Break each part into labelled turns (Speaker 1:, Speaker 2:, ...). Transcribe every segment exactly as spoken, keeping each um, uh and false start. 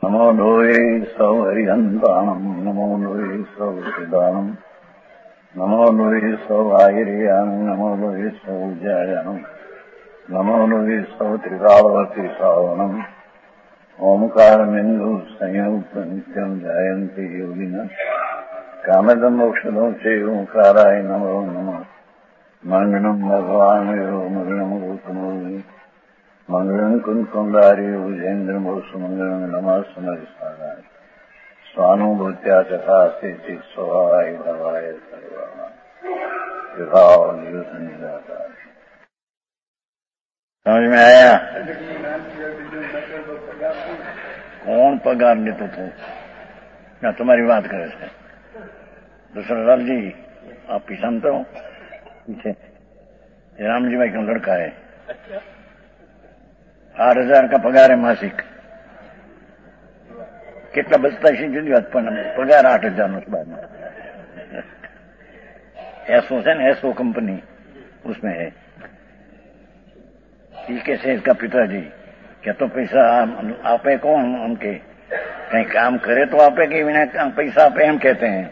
Speaker 1: નમો લોહે સૌ હરિહંતાણમ નમો લોહે સૌ સિદાનમ નમો લોહે સૌ આયર્યાન નમો લોહે સૌ જયાનમ નમો લોહે સૌ ત્રિકાળવતી સાવનમ ઓમકારમિંદુ સંયુક્ત નિત્યમ જાયંતિ યોગિના કામદમ મોક્ષદો છે ઓંકારાય નમો નમઃ મંગળમ ભગવાન યો મંગળમ ગૌતમો મંગળમ કુંકુંદાર્યો વિજેન્દ્રમો સુમંગળમ નમઃ સમરિસારાય સ્વાનુભૂત્યા ચકાસ્તે ચિત સ્વભાવાય ભવાય સર્વા વિભાવ નિરાકાર. સમજ में आया? कौन पगार लेते थे? क्या तुम्हारी बात करे थे? दशरथ जी आप पीछानते हो पीछे रामजी भाई का लड़का है, आठ हजार का पगार है मासिक. કેટલા બચતા છે જુદી વાત, પણ પગાર આઠ હજાર નો બાદ એસો છે ને, એસો कंपनी उसमें है. कैसे इसका पिताजी क्या तो पैसा आपे कौन उनके कहीं काम करे तो आपे कि बिना पैसा आपे हम कहते हैं.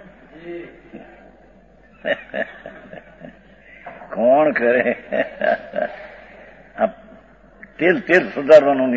Speaker 1: કોણ કરે? તેલ તેલ સુધારવાનું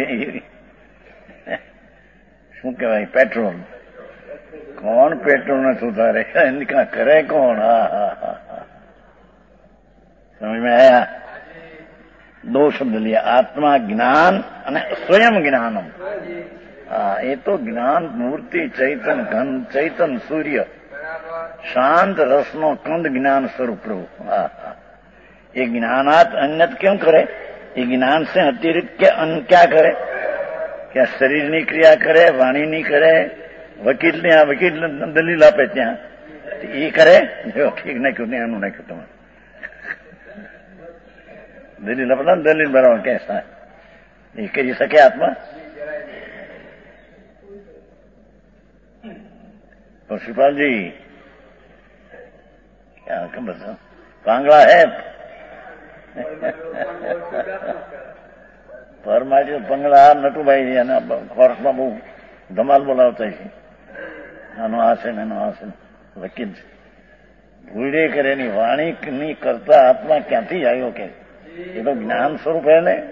Speaker 1: શું કહેવાય, પેટ્રોલ. કોણ પેટ્રોલ ને સુધારે? કરે કોણ? હા હા હા સમજ में आया? दो शब्द लिया, आत्मा ज्ञान અને સ્વયં જ્ઞાનમ. હા, એ તો જ્ઞાન મૂર્તિ, ચૈતન ઘન, ચૈતન સૂર્ય, શાંત રસનો કંદ જ્ઞાન સ્વરૂપ પ્રભુ. હા હા, ये ज्ञानात अन्यत क्यों करे? ये ज्ञान से अतिरिक्त क्या अन्य क्या करे? क्या शरीर ની ક્રિયા કરે, વાણી ની કરે, વકીલ ને આ વકીલ દલીલ આપે ત્યાં એ કરે? જો ઠીક નાખ્યું ને એનું નાખ્યું તમે દલીલ આપતા ને દલીલ બરાબર કેસા એ કરી શકે આત્મા? तो शिवपाल जी क्या खबर था? कांगड़ा है પરમાજી બંગલા નટુભાઈ અને કોર્ટમાં બહુ ધમાલ બોલાવતા છે. આનો આ છે ને એનો આ છે, વકીલ છે. ભૂડે કરેની વાણી ની કરતા આત્મા ક્યાંથી આવ્યો કે? એ તો જ્ઞાન સ્વરૂપ હે ને.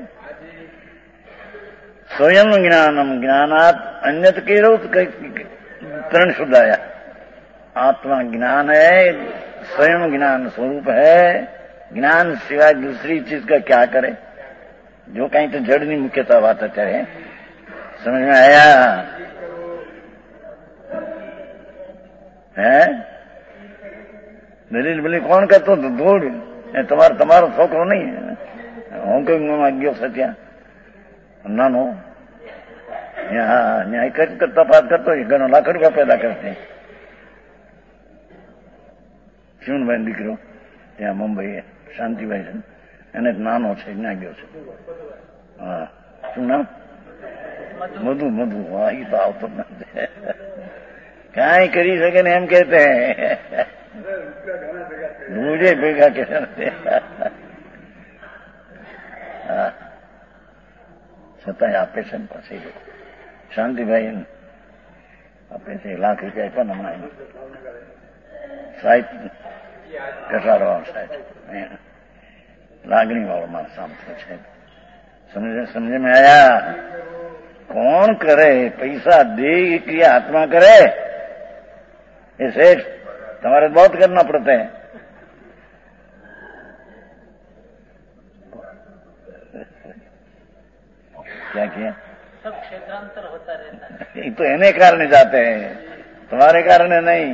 Speaker 1: સ્વયં જ્ઞાનમ જ્ઞાનાત અન્યત કર્યો ત્રણ શુદ્ધ આયા. आत्मा ज्ञान है, स्वयं ज्ञान स्वरूप है. ज्ञान सिवाय दूसरी चीज का क्या करे? जो कहीं तो जड़ नहीं मुख्यतः बात है. समझ में आया? है દલીલ બલી કોણ કરતો? ધૂળ એ તમારો તમારો છોકરો નહીં. હોંગકોંગમાં ગયો છે ત્યાં નાનો, ન્યાય કરી તપાસ કરતો ઘણો લાખ રૂપિયા પેદા કરશે. શિવનભાઈ દીકરો ત્યાં મુંબઈ, શાંતિભાઈ છે, એને નાનો છે, ત્યાં ગયો છે. હા, શું નામ? મધુ. મધુ હા, એ તો આવતો જ નથી. કાંઈ કરી શકે ને એમ કહેતે મુજે ભેગા કે હા, છતાંય આપે છે ને પછી શાંતિભાઈ આપે છે. લાખ રૂપિયા આપ્યા ને હમણાં સાહેબ ઘટાડો સાહેબ લાગણી વાળો માણસ આમ છે. સમજે સમજે में आया? कौन करे? पैसा दे क्रिया आत्मा करे? ये सेठ तुम्हारे बहुत करना पड़ता है. क्या किया? सब क्षेत्रांतर होता रहता है. ये तो इन्हें कारण जाते हैं, तुम्हारे कारण नहीं.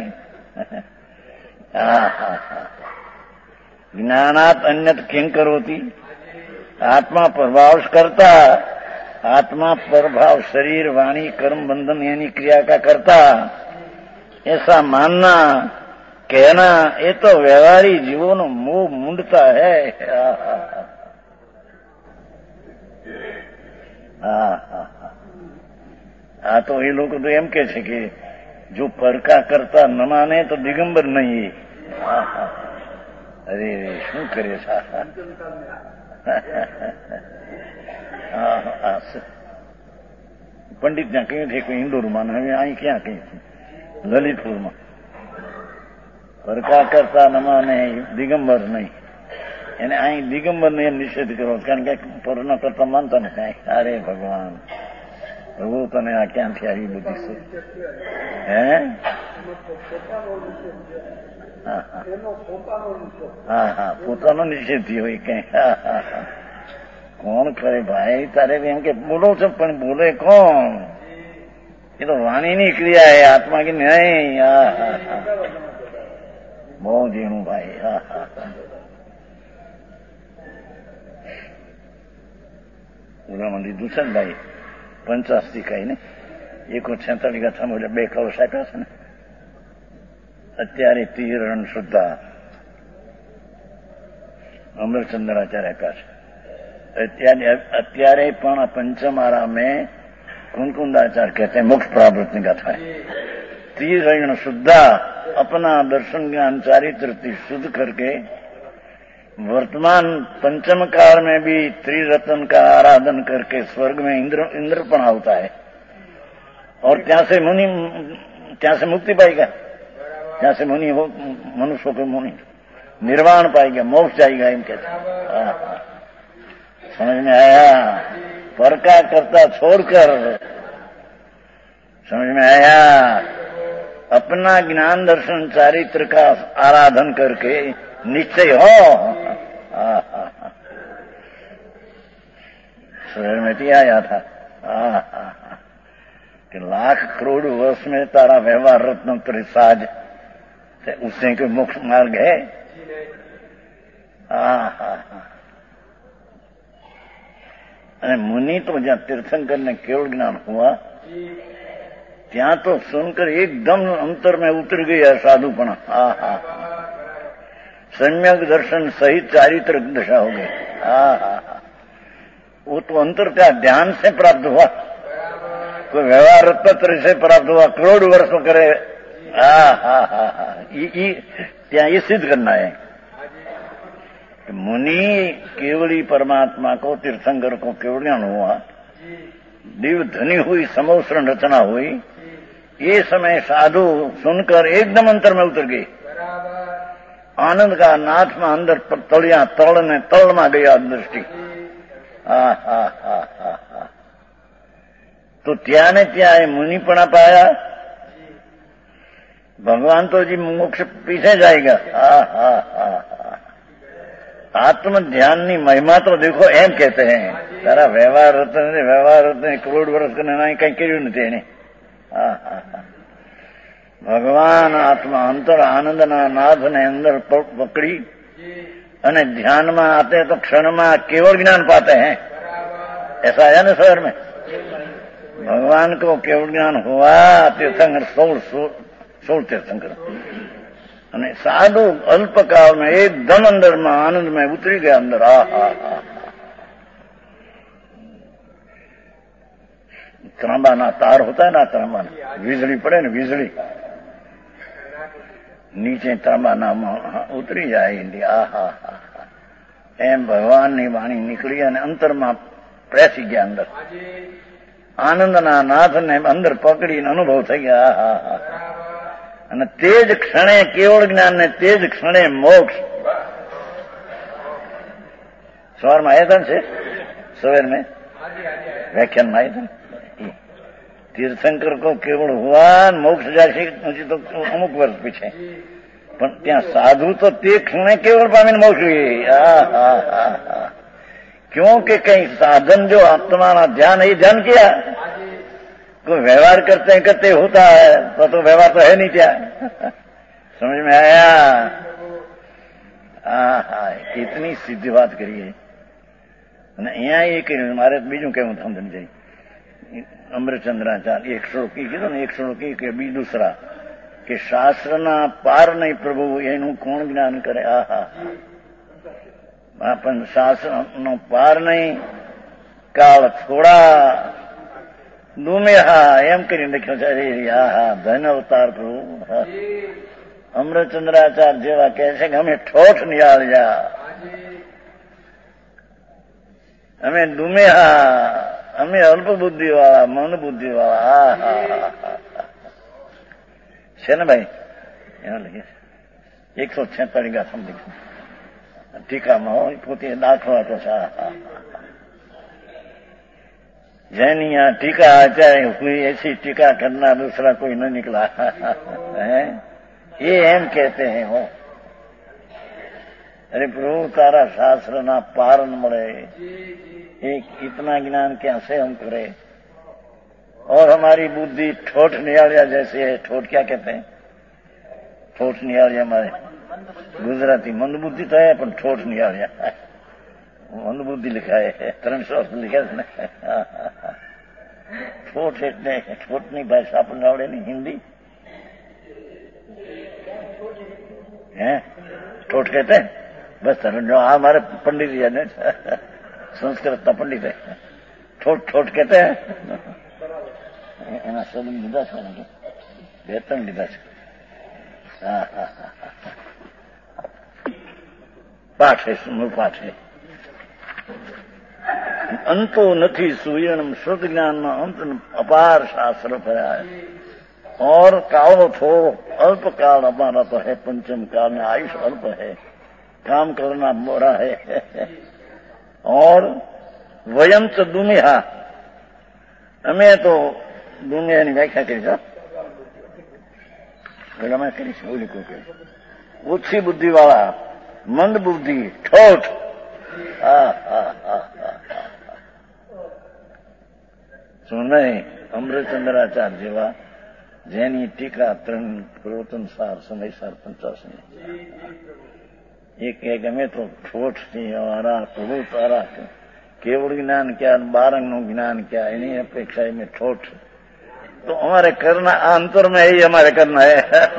Speaker 1: हाँ हाँ हाँ, ज्ञानात अन्यत किं करोति? आत्मा प्रभाव करता, आत्मा प्रभाव शरीर वाणी कर्म बंधन यानी क्रिया का करता, ऐसा मानना कहना ये तो व्यवहारी जीवों नो मुंह मुंडता है. હા હા હા, આ તો એ લોકો તો એમ કે છે કે જો પરકા કરતા ન માને તો દિગંબર નહીં. અરે શું કરે છે? પંડિત ત્યાં કહ્યું છે કે ઇન્દોરમાં, હવે અહીં ક્યાં કહ્યું લલિતપુરમાં. પરકા કરતા ન માને દિગંબર નહીં, એને અહીં દિગંબર ને નિષેધ કરવો, કારણ કે પરનો કરતા માનતા નથી. અરે ભગવાન, પ્રભુ તને આ ક્યાંથી આવી બધી છે? હે હા હા, પોતાનો નિષેધ થયો હોય કઈ. હા હા હા, કોણ કરે ભાઈ? તારે એમ કે બોલો છો, પણ બોલે કોણ? એ તો વાણીની ક્રિયા હે, આત્મા કે નહીં. હા હા હા, બહુ ઝીણું ભાઈ. હા હા હા, ઓલામાં લીધું છે ને ભાઈ, પંચાસ થી કઈ ને એકો છેતાલીસ ગાથામાં એટલે બે કળશ આપ્યા છે ને. અત્યારે તીરણ શુદ્ધા અમરચંદ્રાચાર્ય આપ્યા છે. અત્યારે અત્યારે પણ पंचम आरा में कुंकुंदाचार्य कहते हैं मोक्ष प्राप्त की गाथा है. त्रिरण शुद्धा अपना दर्शन ज्ञान चारित्र शुद्ध करके वर्तमान पंचम काल में भी त्रिरत्न का आराधन करके स्वर्ग में इंद्र इंद्रपण होता है और ત્યાં से मुनि ત્યાં से मुक्ति पाएगा, ત્યાં से मुनि हो मनुष्य को मुनि निर्वाण पाएगा, मोक्ष जाएगा. इन कहते समझ में आया? पर का करता छोड़कर, समझ में आया? अपना ज्ञान दर्शन चारित्र का आराधन करके निश्चय हो. शरीर में भी आया था कि लाख करोड़ वर्ष में तारा व्यवहार रत्न त्रिसाज उससे कोई मोक्ष मार्ग है? અને મુનિ તો જ્યાં તીર્થંકરને કેવળ જ્ઞાન हुआ ત્યાં તો सुनकर एकदम अंतर में उतर गया साधुपना. हा हा, सम्यक दर्शन सहित चारित्र दशा हो गई. हा हा, वो तो अंतर क्या ध्यान से प्राप्त हुआ, कोई व्यवहार तत्व से प्राप्त हुआ, करोड़ वर्षों करे. हा हा हा हा, ત્યાં ये सिद्ध करना है. मुनि केवली परमात्मा को, तीर्थंकर को केवल ज्ञान हुआ, दिव्य धनी हुई, समोसरण रचना हुई. ये समय साधु सुनकर एकदम अंतर में उतर गई. आनंद का नाथ में अंदर तलिया तल ने तल में गया दृष्टि. हा हा हा हा हा, तो ત્યાં ને ત્યાં એ मुनिपणा पाया. भगवान तो जी मोक्ष पीछे जाएगा. हा हा हा हा, आत्म ध्यान ની મહિમા તો દેખો. એમ કહેતે હૈ તારા વ્યવહાર રત્ન ને વ્યવહાર રત્ન કરોડ વર્ષ કરીને નહીં કઈ કર્યું નથી એને. હા હા હા, ભગવાન આત્મા અંતર આનંદના નાદને અંદર પકડી અને ધ્યાનમાં आते तो क्षण में केवल ज्ञान पाते हैं. ऐसा है ना शहर में? भगवान को केवल ज्ञान हुआ. तीर्थंकर सोल सोल तीर्थंकर અને સાધુ અલ્પકાળ में एकदम अंदर में आनंद में उतरी गया अंदर. आ हा हा, ત્રાંબાના તાર होता है ना, ત્રાંબાના વીજળી પડે ને, વીજળી નીચે ત્રાંબાનામાં ઉતરી જાય. આ હા હા, એમ ભગવાનની વાણી નીકળી અને અંતરમાં પ્રસી ગયા. અંદર આનંદના નાથને અંદર પકડીને અનુભવ થઈ ગયા. આ હા હા, અને તે જ ક્ષણે કેવળ જ્ઞાન ને તે જ ક્ષણે મોક્ષ. સવારમાં આવ્યા હતા છે, સवेर में व्याख्यान में आया था. तीर्थंकर को केवल हुआ, मोक्ष जाए तो अमुक वर्ष पीछे, પણ ત્યાં સાધુ તો તે ક્ષણે કેવળ પામીને મોક્ષ ગઈ. क्योंकि कहीं साधन जो आत्मा ध्यान है, ध्यान किया, कोई व्यवहार करते करते होता है तो तो व्यवहार तो है नहीं क्या. समझ में आया? हाँ हाँ, इतनी सीधी बात करिए. અહીંયા એ કર્યું. મારે બીજું કેવું સમજણ જાય. અમરચંદ્રાચાર્ય એક શ્લોકી કીધું ને, એક શ્લોકી કે બી દુસરા કે શાસ્ત્રના પાર નહીં પ્રભુ, એનું કોણ જ્ઞાન કરે. આ હા, પણ શાસ્ત્રનો પાર નહીં, કાળ થોડા દુમે. હા, એમ કરીને લખ્યો છે. અરે હા હા, ધન અવતાર પ્રભુ. અમરચંદ્રાચાર્ય જેવા કહે છે કે અમે ઠોઠ નિહાળ્યા, અમે દુમેહા અમે અલ્પ બુદ્ધિ વાળા, મન બુદ્ધિ વાળા. છે ને ભાઈ? એના લઈએ એકસો છેતાલીસ ગાથમ લીધું टीकाમાં હોય પોતે દાખલો હતો. जैनी यहाँ टीका आ जाए कोई ऐसी टीका करना दूसरा कोई न निकला है, ये एम कहते हैं हो. अरे प्रभु तारा शास्त्र ना पार न મળે, एक इतना ज्ञान क्या से हम करे. और हमारी बुद्धि ठोठ निहारिया जैसे है. ठोठ क्या कहते हैं? ठोठ निहारिया हमारे गुजराती मंद बुद्धि तो है पर ठोठ निहारिया મંદ બુદ્ધિ लिखाए है. ત્રણ શબ્દ लिखा है. ठोठ એટલે ઠોઠની ભાષા આપણને આવડે નહીં, હિન્દી है ठोठ कहते हैं. बस जो हमारे पंडित जी ने संस्कृत का पंडित है. ठोठ ठोठ कहते हैं. એના શબ્દ લીધા છે બે ત્રણ લીધા છે. હા હા હા પાઠ है, सुनो पाठ है. अंतो નથી સુયણમ શુદ્ધ જ્ઞાનમાં અંત અપાર શાસ્ત્ર ભર્યા है. और कालो थोड़ो अल्प काल हमारा तो है. पंचम काल में आयुष अल्प है, काम करना मोरा है. और वयम च दुनिया, અમે તો દુનિયાની વ્યાખ્યા કરી છે પેલા મેં કરી છે. ઓલી કોઈ કરી ઓછી બુદ્ધિ વાળા, મંદ બુદ્ધિ, ઠોઠ. શું નહીં? અમૃતચંદ્રાચાર્ય જેવા જેની ટીકા ત્રણ પ્રવચનસાર સમયસાર પંચાસની એક એક અમે તો ઠોઠ થી અમારા પ્રભુ તારા કેવળ જ્ઞાન क्या, बारंग નું ज्ञान क्या, એની अपेक्षा में ठोठ. तो हमारे करना अंतर में ही हमारे करना है.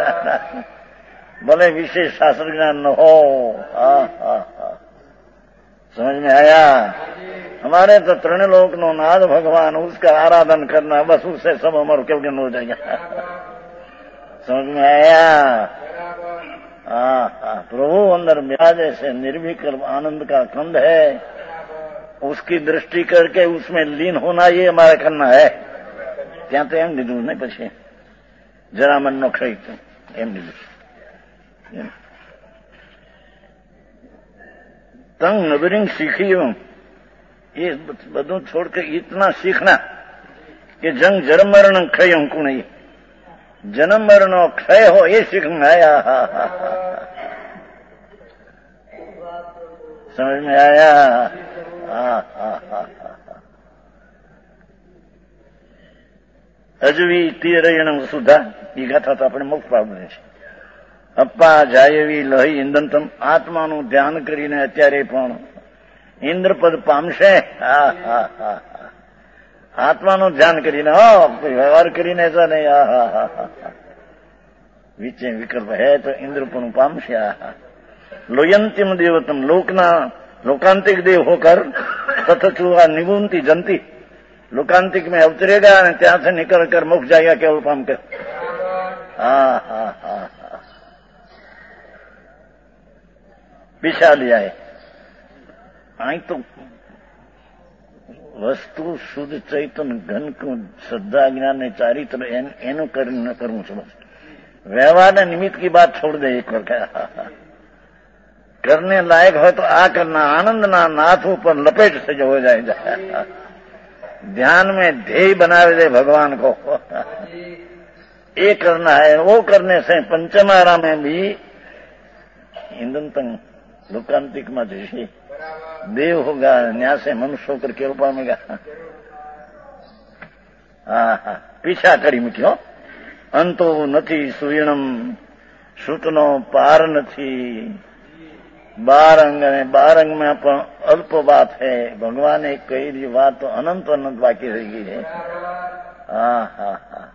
Speaker 1: भले विशेष शास्त्र ज्ञान न हो. हाँ हाँ हाँ समझ में आया? हमारे तो त्रिलोक लोक नो नाद भगवान, उसका आराधन करना, बस उससे सब हमारे केवल हो जाएगा. समझ में आया? हाँ हाँ प्रभु अंदर विराजे से निर्विकल्प आनंद का कंद है. उसकी दृष्टि करके उसमें लीन होना ये हमारा करना है. ત્યાં તો એમ લીધું નહીં, પછી જરા મન નો ખરી એમ લીધું. तंग नबरिंग सीखी हूं ये બધું छोड़ के इतना सीखना कि जंग जन्म मरण क्षय हमको नहीं, जन्म मरण क्षय हो ये सीखना आया. समझ में आया? हाँ हाँ हाँ અજવી તીરયણ સુધા એ ગાથા તો આપણે મુક્ત પાડવાની છે. અપ્પા જાયવી લહી ઇંધનતમ, આત્માનું ધ્યાન કરીને અત્યારે પણ ઇન્દ્રપદ પામશે. હા હા હા આત્માનું ધ્યાન કરીને, હો વ્યવહાર કરીને એસા નહીં. હા હા હા હા વિચે વિકલ્પ હે તો ઇન્દ્રપણું પામશે. હા હા લોયંતિમ દેવતમ, લોકના लोकांतिक देव होकर तथचुआ निगुंती जनती लोकांतिक में अवतरेगा और ત્યાં से निकल कर मुख जाएगा केवल पाम कर. हाँ हाँ हाँ हाँ पिछा लिया है. आई तो वस्तु शुद्ध चैतन्य घन को श्रद्धा ज्ञान ने चारित्र एनु कर न करूं છું. बस व्यवहार ने निमित्त की बात छोड़ दे एक बार. क्या करने लायक हो तो आ करना, आनंद ना नाथ ऊपर लपेट से जो हो जाए. ध्यान में ध्येय बनावे दे भगवान को, ये करना है. वो करने से पंचमारा में भी इंधन तंग लोकांतिक में जैसे देव होगा, न्याय से मनुष्य होकर केवल पामेगा. हाँ हाँ पीछा करी મૂક્યો. अंतो નથી સુયણમ, શ્રુતનો પાર નથી. बारंग में बारंग में अपन अल्प बात है. भगवान ने कही दी बात तो अनंत अनंत बाकी रह गई है. हाँ हाँ हाँ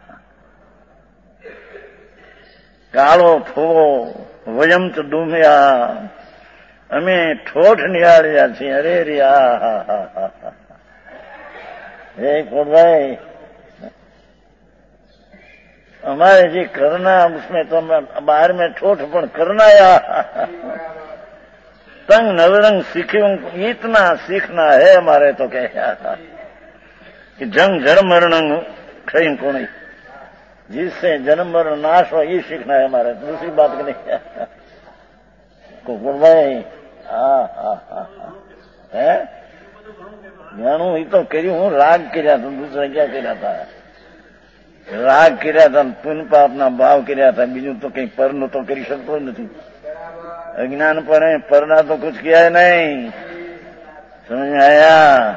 Speaker 1: कालो थोड़ो वयम च डूम्या, અમે ઠોઠ નિહાળ્યા છીએ. અરે રે આ હા હા હા હા હે ભાઈ, हमारे जी करना उसमें तो बाहर में ठोठ पण करना या तंग नवरंग सीखूं इतना सीखना है हमारे तो क्या. कि जंग जड़ मरण क्षय को नहीं, जिससे जन्म मरण नाश हो, ये सीखना है हमारे, दूसरी बात की नहीं को भाई। हाँ हाँ हाँ है ज्ञानू ही तो करी हूँ, राग કર્યા था, दूसरा क्या કર્યા था? राग કર્યા था, पुण्य पापना भाव કર્યા था, बीजू तो कहीं परनो तो કરી શકતો નથી। अज्ञान पर है, परना तो कुछ किया है नहीं। समझ में आया?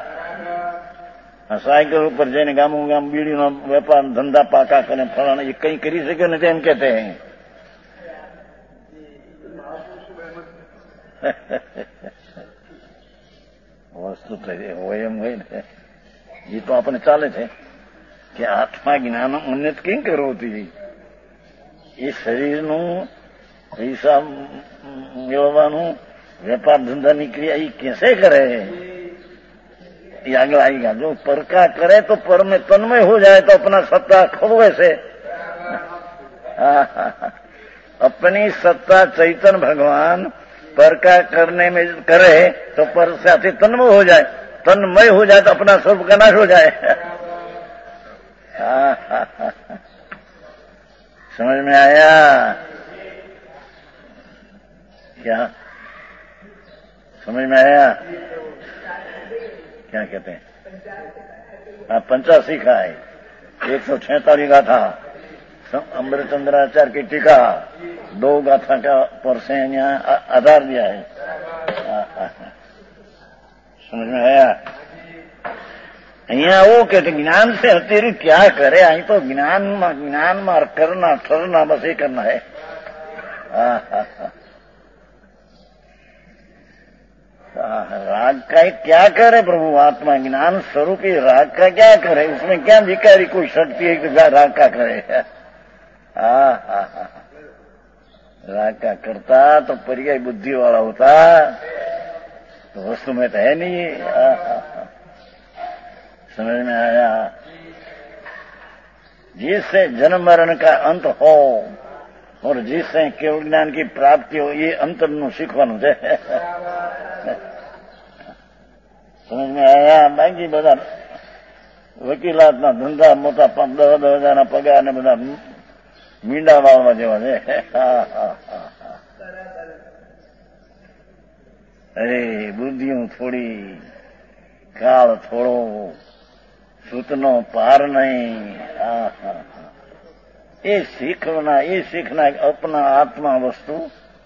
Speaker 1: साइकिल ऊपर जैने गामों गाम बीड़ी नो व्यापार धंधा पाका करे फलाना, ये कहीं કરી શક્યો નથી એમ કહેते हैं। वस्तु तो હોય એમ હોય ને, ये तो આપણે ચાલે છે કે આત્મા જ્ઞાન ઉન્નત કેમ કરવો હતી? એ શરીરનું પૈસા મેળવવાનું વેપાર ધંધાની ક્રિયા એ कैसे કરે? ये आगे आएगा। जो पर का करे तो पर में तन्मय हो जाए तो अपना सत्ता खोवे से, अपनी सत्ता चैतन्य भगवान पर का करने में करे तो पर से तन्मय हो जाए, तन्मय हो जाए तो अपना स्वरूप का नाश हो जाए। समझ में आया क्या? समझ में आया क्या कहते हैं? हाँ, पंचासी का है, एक सौ छैतालीस गाथा अमृतचंद्राचार्य की टीका, दो गाथा का पर से यहाँ आधार दिया है। आ, आ, आ, समझ में आया? અહીંયા वो कहते ज्ञान से अतिरिक्त क्या करे? અહીં तो ज्ञान में ज्ञान में करना ठरना बस ये करना है। आ, आ, आ, राग का क्या करे प्रभु? आत्मा ज्ञान स्वरूप ही राग का क्या करे? उसमें क्या विकारी कोई शक्ति है कि राग का करे? हाँ हाँ हाँ, राग का करता तो पर्याय बुद्धि वाला होता, तो वस्तु में तो है नहीं। हाँ हाँ हाँ, समझ में आया? जिससे जन्म मरण का अंत हो और जिससे केवल ज्ञान की प्राप्ति हो, ये अंतर नु सीखવાનું છે। समझ में आया? बाकी બધા વકીલાતના ધંધા મોટા દસ દસ હજારના પગાર ને બધા મીંડા વાળવા જેવા છે। અરે બુદ્ધિઓ થોડી, કાળ થોડો, સૂતનો પાર નહીં। ये सीखना, ये सीखना अपना आत्मा वस्तु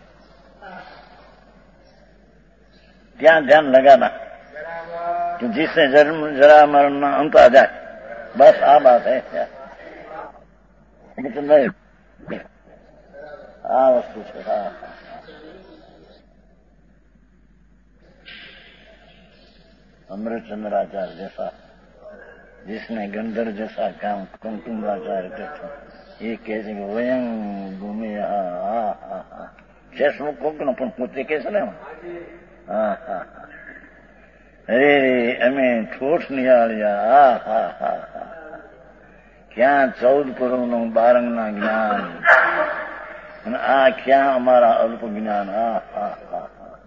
Speaker 1: ध्यान ध्यान लगाना कि जिससे जन्म जरा मरण अंत आ जाए, बस आ बात है। आ वस्तु से हाँ अमृतचंद्राचार्य जैसा, जिसने गंधर्व जैसा काम कुंकुमाचार्य करता, ये कैसे वयं भूमि शेष मुख को पण પોતે कैसे ને હા હા, અરે અમે ઠોઠ નિહાળ્યા। હા હા હા હા, ક્યાં ચૌદ કરોડનું બારંગના જ્ઞાન અને આ ક્યાં અમારા અલ્પ જ્ઞાન। હા હા હા,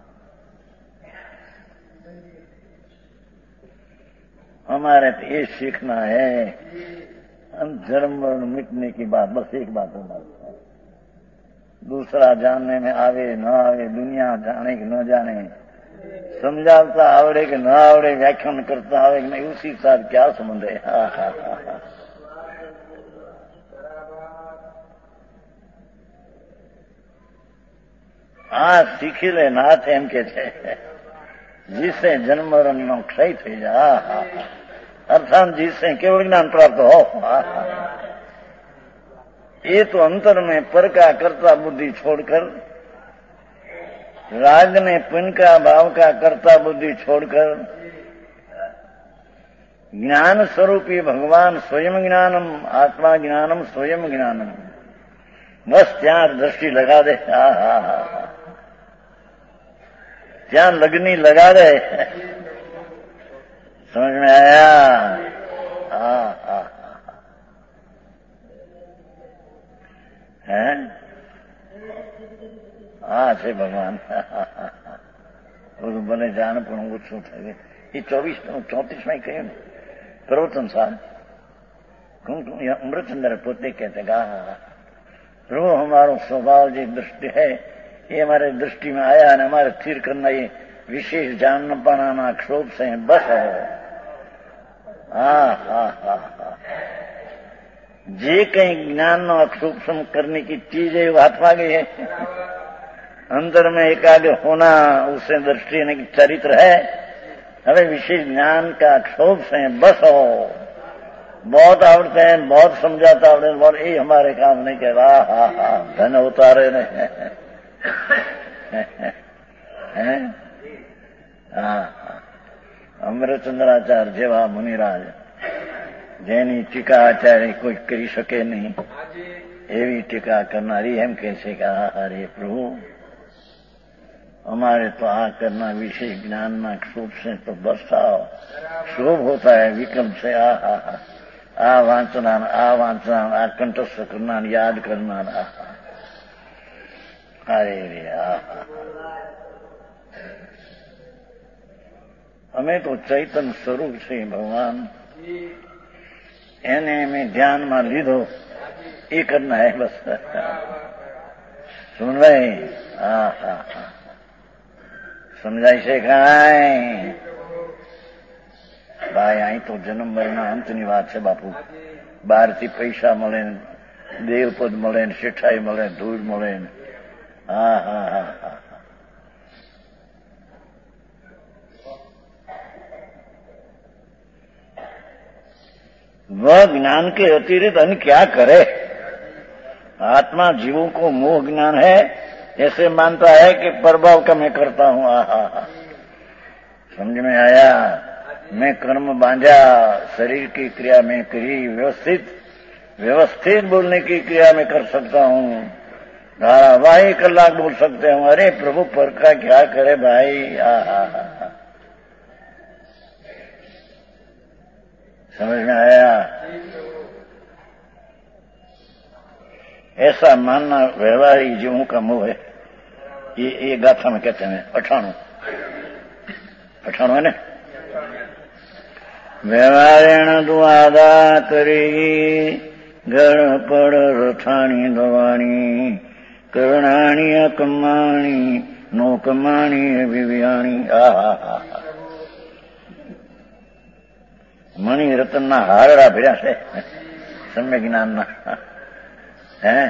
Speaker 1: हमारे तो ये सीखना है, जन्म मरण मिटने की बात, बस एक बात होना है। दूसरा जानने में आवे न आवे, दुनिया जाने कि न जाने, समझाता आवड़े कि न आवड़े, व्याख्यान करता आवे कि नहीं, उसी के साथ क्या संबंध है। हा हा हा हा, આ શીખી લે નાથ એમ કે છે, जिससे जन्म मरण નો ક્ષય થઈ જાય। अर्थात जिससे केवल ज्ञान प्राप्त हो। ये तो अंतर में पर का कर्ता बुद्धि छोड़कर, राग ने पुण्य का भाव का कर्ता बुद्धि छोड़कर, ज्ञान स्वरूपी भगवान स्वयं ज्ञानम, आत्मा ज्ञानम स्वयं ज्ञानम, बस ત્યાં दृष्टि लगा दे। हा हा हा, ત્યાં लगनी लगा दे। समझ में आया? हाँ हाँ है, हाँ છે ભગવાન। બધું ભલે જાણ પણ ઓછું થયું। એ ચોવીસ ચોત્રીસ માં કહ્યું ને, प्रवचन साहब अमृतचंद्र पोते कहते कहा प्रभु हमारो स्वभाव जो दृष्टि है ये हमारे दृष्टि में आया है हमारे स्थिर करना ये विशेष जान पाना क्षोभ से बस है। हा हा हा हा जे कहीं ज्ञान नो अक्षोभम करने की चीज है वो हाथ में गई है। अंदर में एकाग्र होना उससे दृष्टि की चरित्र है। हमें विशेष ज्ञान का क्षोभ से बस हो। बहुत आवड़ते हैं बहुत समझाता आवड़े बहुत ये हमारे काम नहीं कह रहा। हा हा धन उतारे ने अमृतचंद्राचार्य जेवा मुनिराज जेनी टीका आचार्य कोई करी सके नहीं एवी टीका करनारी हम कैसे कहा अरे प्रभु हमारे तो आ करना विशेष ज्ञान ना क्षोभ से तो बस आओ क्षोभ होता है विकल्प से आ हा हा आ वांचना आ वांचना आ कंठस्थ करना याद करना आ अरे रे आ हमें तो चैतन्य स्वरूप से भगवान एने में ध्यान में लीधो ये करना है बस। सुन रहे हा हा हा समझाई से खाए भाई आई तो जन्म मरना अंतनी बात है बापू। बाहर थी पैसा मळे देवपद मळे शिठाई मळे धूल मळे हा हा हा हा वह ज्ञान के अतिरिक्त अन्य क्या करे। आत्मा जीवों को मोह ज्ञान है ऐसे मानता है कि प्रभाव का मैं करता हूं। आ हा हा समझ में आया। मैं कर्म बांधा शरीर की क्रिया में करी व्यवस्थित व्यवस्थित बोलने की क्रिया में कर सकता हूं धारावाहिक कलाक बोल सकते हूं। अरे प्रभु पर का क्या करे भाई। आ हा हा समझ में आया। ऐसा मानना व्यवहारिक जीवों का मोह है। ये ये गाथा में कहते हैं अठाणु अठाणु है ना। व्यवहारेण दुआदा करेगी गण पड़ रथाणी दवाणी करणाणी अकमाणी नो कमाणी विव्याणी। आ हा हा मणि रतन ना हारड़ा भीड़ा से सम्य ज्ञान ना है।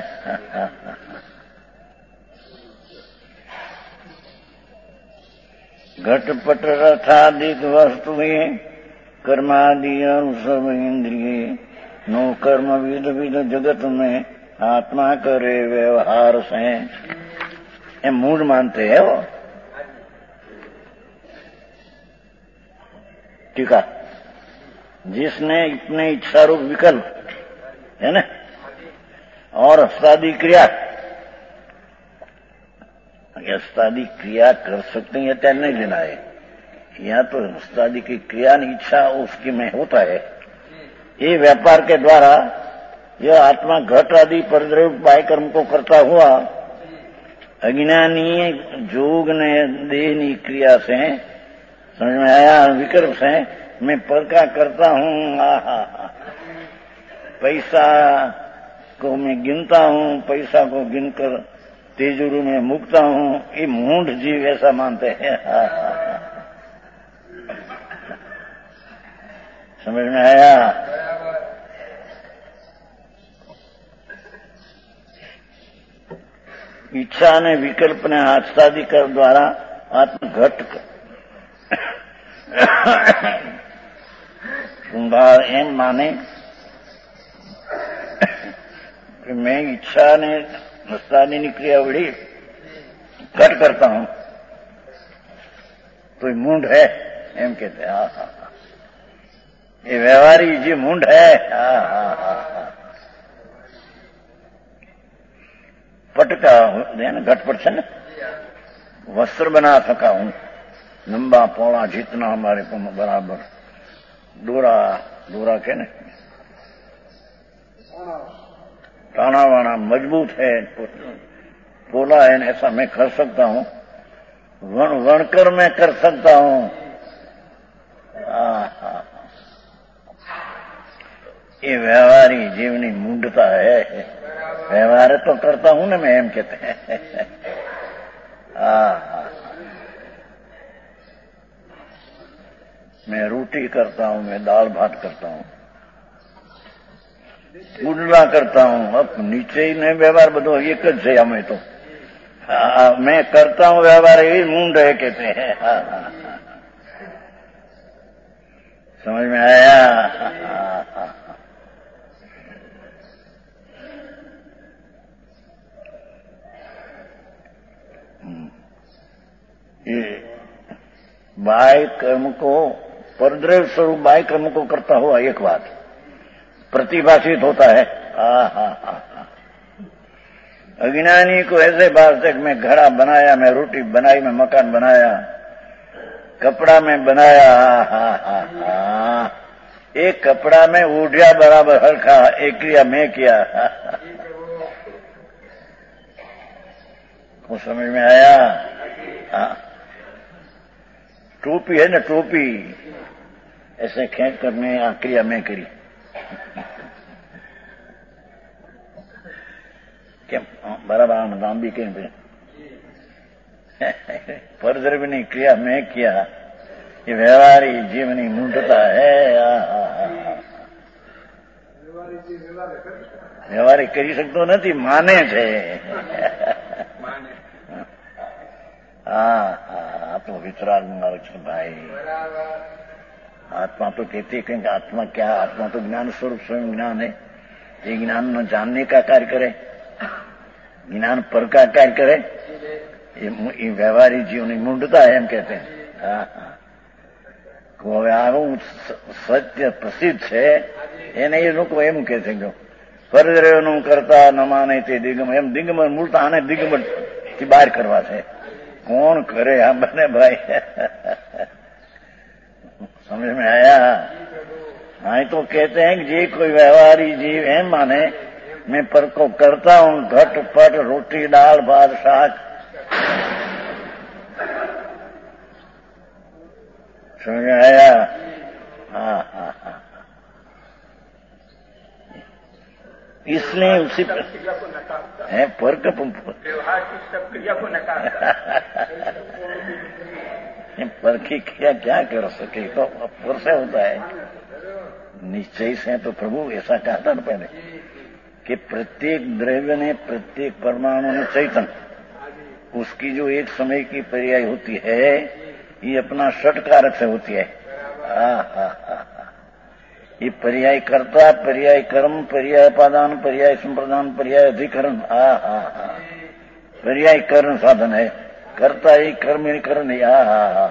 Speaker 1: घटपट रथादिक वस्तुएं कर्मादि सब इंद्रिय नो कर्म विध विध जगत में आत्मा करे व्यवहार से ये मूल मानते हैं वो। टीका जिसने इतने इच्छारूप विकल्प है ना और अस्तादी क्रिया अस्तादी क्रिया कर सकते हैं त्याग नहीं लेना है। यहाँ तो अस्तादी की क्रिया नहीं इच्छा उसकी में होता है। ये व्यापार के द्वारा यह आत्मा घट आदि परिद्रव्य बाह्य कर्म को करता हुआ अज्ञानी जोग ने देहनी क्रिया से समझ में आया विकल्प से मैं पर का करता हूं। हा हा पैसा को मैं गिनता हूं पैसा को गिनकर तिजोरी में मुकता हूं ये मूढ़ जीव ऐसा मानते हैं। हा हा समझ में आया। इच्छा ने विकल्प ने आस्तादी कर द्वारा आत्म घट सुंदर एम माने कि मैं इच्छा ने आस्तादी क्रिया वड़ी घट करता हूं तो ये मूंढ है एम कहते हैं। हा हा ये व्यवहारिक जी मूंढ है। हा हा हा पटका घटपट से न वस्त्र बना सका हूं लंबा पौड़ा जितना हमारे को बराबर डोरा डोरा के न टाना वाना मजबूत है पोला है ऐसा मैं कर सकता हूं। वण वणकर मैं कर सकता हूं। ये व्यवहारी जीवनी मूढ़ता है। व्यवहार तो करता हूं ना मैं, एम कहते हैं। हाँ, मैं रोटी करता हूं, मैं दाल भात करता हूं, गुडला करता हूं। अब नीचे ही नहीं व्यवहार बधो एक ज है हमें तो। हाँ, मैं करता हूं व्यवहार, ये मूंड है कहते हैं। हाँ, हाँ, हाँ। समझ में आया? हाँ, हाँ। ये बाह्य कर्म को, परद्रव्य स्वरूप बाह्य कर्म को करता हुआ एक बात प्रतिभाषित होता है। हाँ, हाँ, हाँ, हाँ। अज्ञानी को ऐसे बात है कि मैं घड़ा बनाया, मैं रोटी बनाई, मैं मकान बनाया, कपड़ा में बनाया। हाँ, हाँ, हाँ, हाँ। एक कपड़ा में ऊढ़िया बराबर हल्का, एक क्रिया मैं किया। हाँ, हाँ। वो समझ में आया? हाँ। टोपी है ना, टोपी ऐसे खींच कर मैं आ क्रिया मैं करी। क्या बराबर आम दाम भी कहीं पे परद्रव्य नहीं, क्रिया मैं किया। ये व्यवहारी जीवनी मूढ़ता है। व्यवहारिक કરી શકતો નથી, માને છે। हाँ, हाँ, तो वितराग मार्ग से भाई, आत्मा तो कहती है कि आत्मा क्या, आत्मा तो ज्ञान स्वरूप स्वयं ज्ञान है। ये ज्ञान न जानने का कार्य करे, ज्ञान पर का कार्य करे, ये व्यवहारिक जीवन मूढ़ता है हम कहते हैं। हाँ, हाँ। હવે આવું સત્ય પ્રસિદ્ધ છે, એને એ લોકો એમ કહે છે કે પરદ્રવ્યનું કરતા ન માને તે દિગમ, એમ દિગંબર મૂળતા આને દિગંબર થી બહાર કરવા છે। कौन करे? हम बने भाई। समझ में आया? हाँ, तो कहते हैं कि जे कोई व्यवहारी जीव है माने मैं पर को करता हूं, घट पट रोटी दाल भात शाक। समझ में आया? हाँ, हाँ, हाँ। इसलिए उसी पर है पर का व्यवहार की सब क्रिया को नकारता। पर की क्रिया क्या कर सके, तो पर से होता है। निश्चय से तो प्रभु ऐसा कहता ना पहले कि प्रत्येक द्रव्य ने, प्रत्येक परमाणु ने चैतन, उसकी जो एक समय की पर्याय होती है, ये अपना षट कारक से होती है। हाँ, हाँ, हाँ। ये पर्याय कर्ता, पर्याय कर्म, पर्याय पादान, पर्याय संप्रदान, पर्याय अधिकरण। हा, हा, हा। पर्याय करण साधन है। कर्ता ही कर्म ही करण है। हा, हा, हा।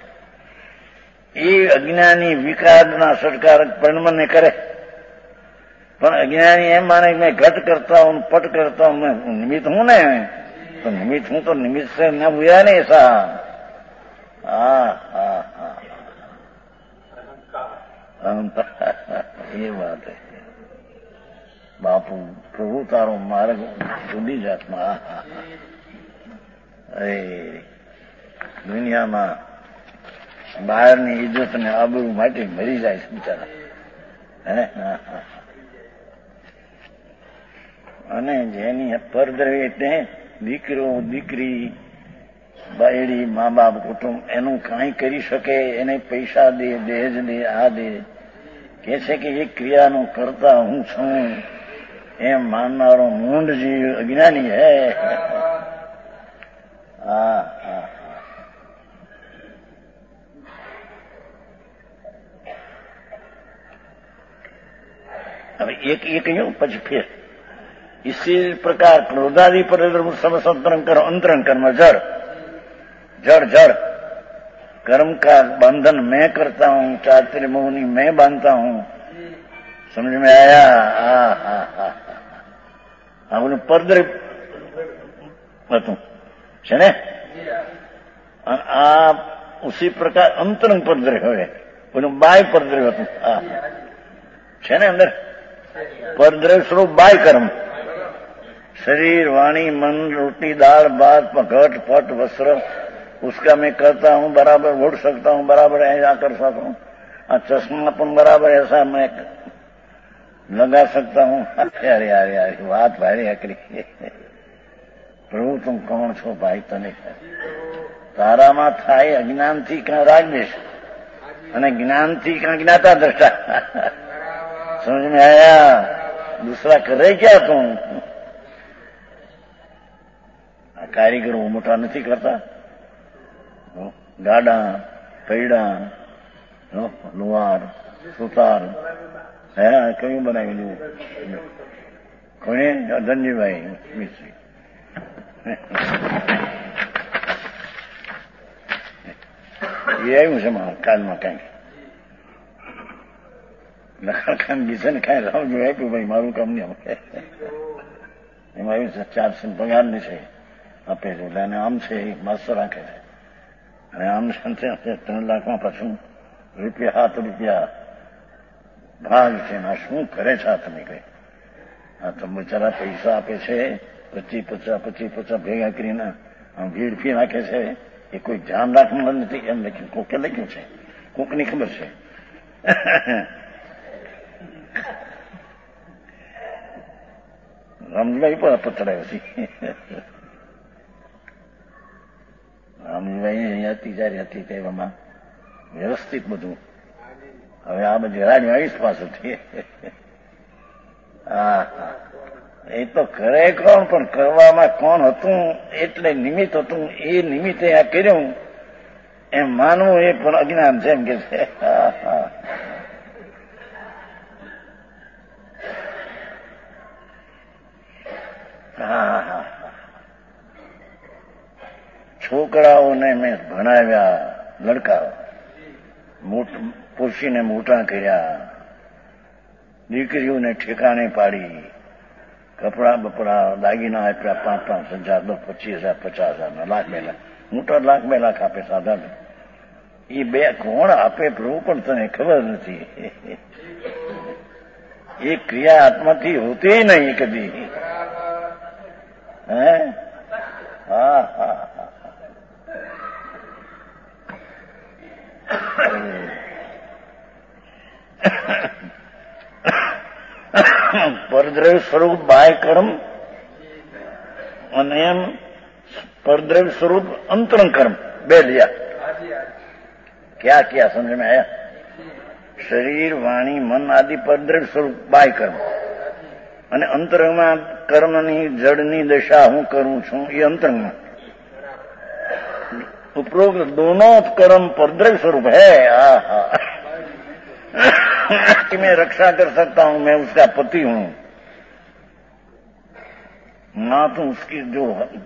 Speaker 1: ये अज्ञानी विकारना षटकारक परिणमन ने करे, पर अज्ञानी एम माने मैं घट करता हूं, पट करता हूं, मैं निमित्त हूं ना, तो निमित्त हूं तो निमित्त से न हुआ नहीं ऐसा। हाँ, हाँ, हाँ। ये बात है बापू, प्रभु तारो मार्ग जुदी जातમાં। अरे દુનિયામાં બહારની ઇજ્જત ને આબરૂ માટે મરી જાય છે બિચારા। અને જેની પરદ્રવ્ય એટલે દીકરો દીકરી બાયડી મા બાપ કુટુંબ એનું કાંઈ કરી શકે, એને પૈસા દે, દહેજ દે, આ દે, કે છે કે એ ક્રિયાનું કરતા હું છું એમ માનનારો મૂંઢ જીવ અજ્ઞાની હે। હા, હા। હવે એક એક કહ્યું પછી ફેર इसी प्रकार क्रोधादि पर समसंतरण करो, अंतरण कर्म जड़ जड़ जड़ कर्म का बंधन मैं करता हूं, चातुर्य मोहनी मैं बांधता हूं। समझ में आया? हाँ, हाँ, हाँ। आपने परद्रव्य बताऊं છે ને, આ ઉસી પ્રકાર અંતરંગ પરદ્રવ્ય હોય, કોઈનું બાય પરદ્રવ્ય હતું। હા, છે ને અંદર પરદ્રવ્ય સ્વરૂપ બાય કર્મ, शरीर वाणी मन रोटी दाल भात घट पट वस्त्र, उसका मैं करता हूं, बराबर उड़ सकता हूं, बराबर ऐसा कर सकता हूं। चश्मा अपन बराबर ऐसा मैं लगा सकता हूं? अरे अरे अरे વાત ભારે અકરી. પ્રભુ તું કોણ છો ભાઈ? તને તારામાં થાય અજ્ઞાનથી કાં રાગદેશ અને જ્ઞાનથી કાં જ્ઞાતા દ્રષ્ટા. સમજ में आया? दूसरा करे क्या तुम? આ કારીગરો મોટા નથી કરતા? ગાડા, પૈડા, લુહાર, સુતાર, હે કયું બનાવેલું? કોને? ધનજીભાઈ મિસ્ત્રી. એ આવ્યું છે મારા કાલમાં કઈક લખાણ ગીસે ને કઈ રાવજો આપ્યું ભાઈ મારું કામ નહીં. એમાં આવ્યું છે ચારસો પગાર ની છે આપે છે એટલે અને આમ છે એ મસ્ત રાખે છે અને આમ છે ત્રણ લાખમાં પાછું રૂપિયા હાથ રૂપિયા ભાગ છે. આ શું કરે છે આ તમે કઈ? આ તો બિચારા પૈસા આપે છે પચીસ પચાસ પચીસ પચાસ ભેગા કરીને આમ ભીડ ફી નાખે છે. એ કોઈ ધ્યાન રાખવાનું નથી એમ લખ્યું. કોકે લખ્યું છે, કોકની ખબર છે. રામજીભાઈ પણ પતડાયો છે. રામજીભાઈ અહીંયા તિજારી હતી તેમાં વ્યવસ્થિત બધું. હવે આ બધી રાજ્ય આવીશ પાછળથી. હા હા એ તો કરે કોણ પણ કરવામાં કોણ હતું એટલે નિમિત્ત હતું. એ નિમિત્તે આ કર્યું એમ માનવું એ પણ અજ્ઞાન છે એમ કે છે. હા હા છોકરાઓને મેં ભણાવ્યા, લડકા પોષીને મોટા કર્યા, દીકરીઓને ઠેકાણે પાડી, કપડા બપડા દાગીના આપ્યા પાંચ પાંચ હજાર દસ પચીસ હજાર પચાસ હજાર લાખ બે લાખ મોટા લાખ બે લાખ આપે સાધારણ. એ બે કોણ આપે પ્રભુ પણ તને ખબર નથી. એ ક્રિયા આત્માથી હોતી નહીં કદી. હે હા હા પરદ્રવ્ય સ્વરૂપ બાહ્ય કર્મ અને એમ પરદ્રવ્ય સ્વરૂપ અંતરંગ કર્મ બે लिया. क्या किया समझ में आया? शरीर वाणी मन आदि પરદ્રવ્ય સ્વરૂપ બાહ્ય કર્મ અને અંતરંગમાં કર્મની જડની દશા હું કરું છું એ અંતરંગમાં. उपरोक्त दोनों कर्म परद्रव्य स्वरूप है. हाँ हाँ कि मैं रक्षा कर सकता हूं, मैं उसका पति हूं ना, तो उसकी जो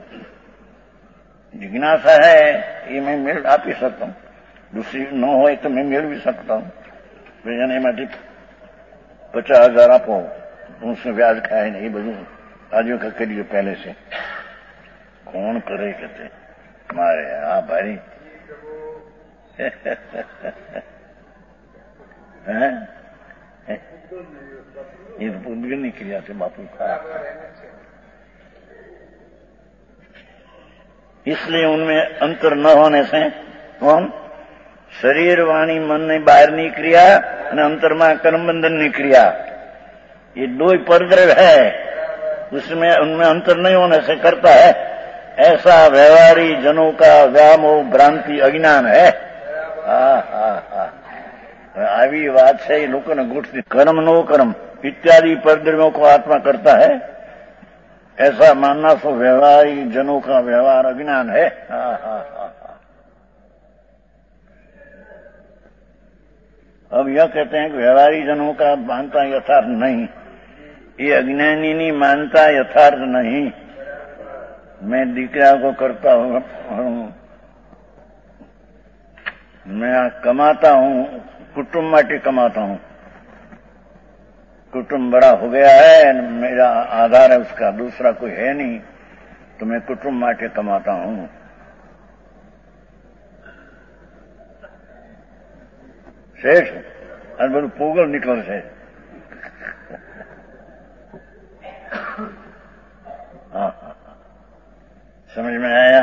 Speaker 1: जिज्ञासा है ये मैं मेल आप ही सकता हूं. दूसरी न हो तो मैं मेल भी सकता हूं. એને માટે પચાસ હજાર આપો उसमें ब्याज खाए नहीं બધું આજુ કરી પહેલે છે. કોણ કરે કે મારે આ ભાઈ ये पुद्गल नहीं क्रिया से बापू का. इसलिए उनमें अंतर न होने से कौन शरीर वाणी मन ने बाहर क्रिया और अंतर में कर्मबंधन की क्रिया ये दो ही परद्रव्य है. उसमें उनमें अंतर नहीं होने से करता है. ऐसा व्यवहारी जनों का व्यामोह भ्रांति अज्ञान है. હા હા હા આવી વાત છે એ લોકોને ગોઠવી. કર્મ નો કર્મ इत्यादि परद्रव्यों को आत्मा करता है ऐसा मानना तो व्यवहारी जनों का व्यवहार अज्ञान है. हाँ हाँ हाँ हाँ अब यह कहते हैं कि व्यवहारी जनों का मानता यथार्थ नहीं. ये अज्ञानी नहीं मानता यथार्थ नहीं. मैं दीकरा को करता हूं, मैं कमाता हूं, कुटुंब માટે कमाता हूं. कुटुंब बड़ा हो गया है, मेरा आधार है उसका, दूसरा कोई है नहीं, तो मैं कुटुंब માટે कमाता हूं. शेष और બધું પોગલ નીકળે છે. हाँ समझ में आया?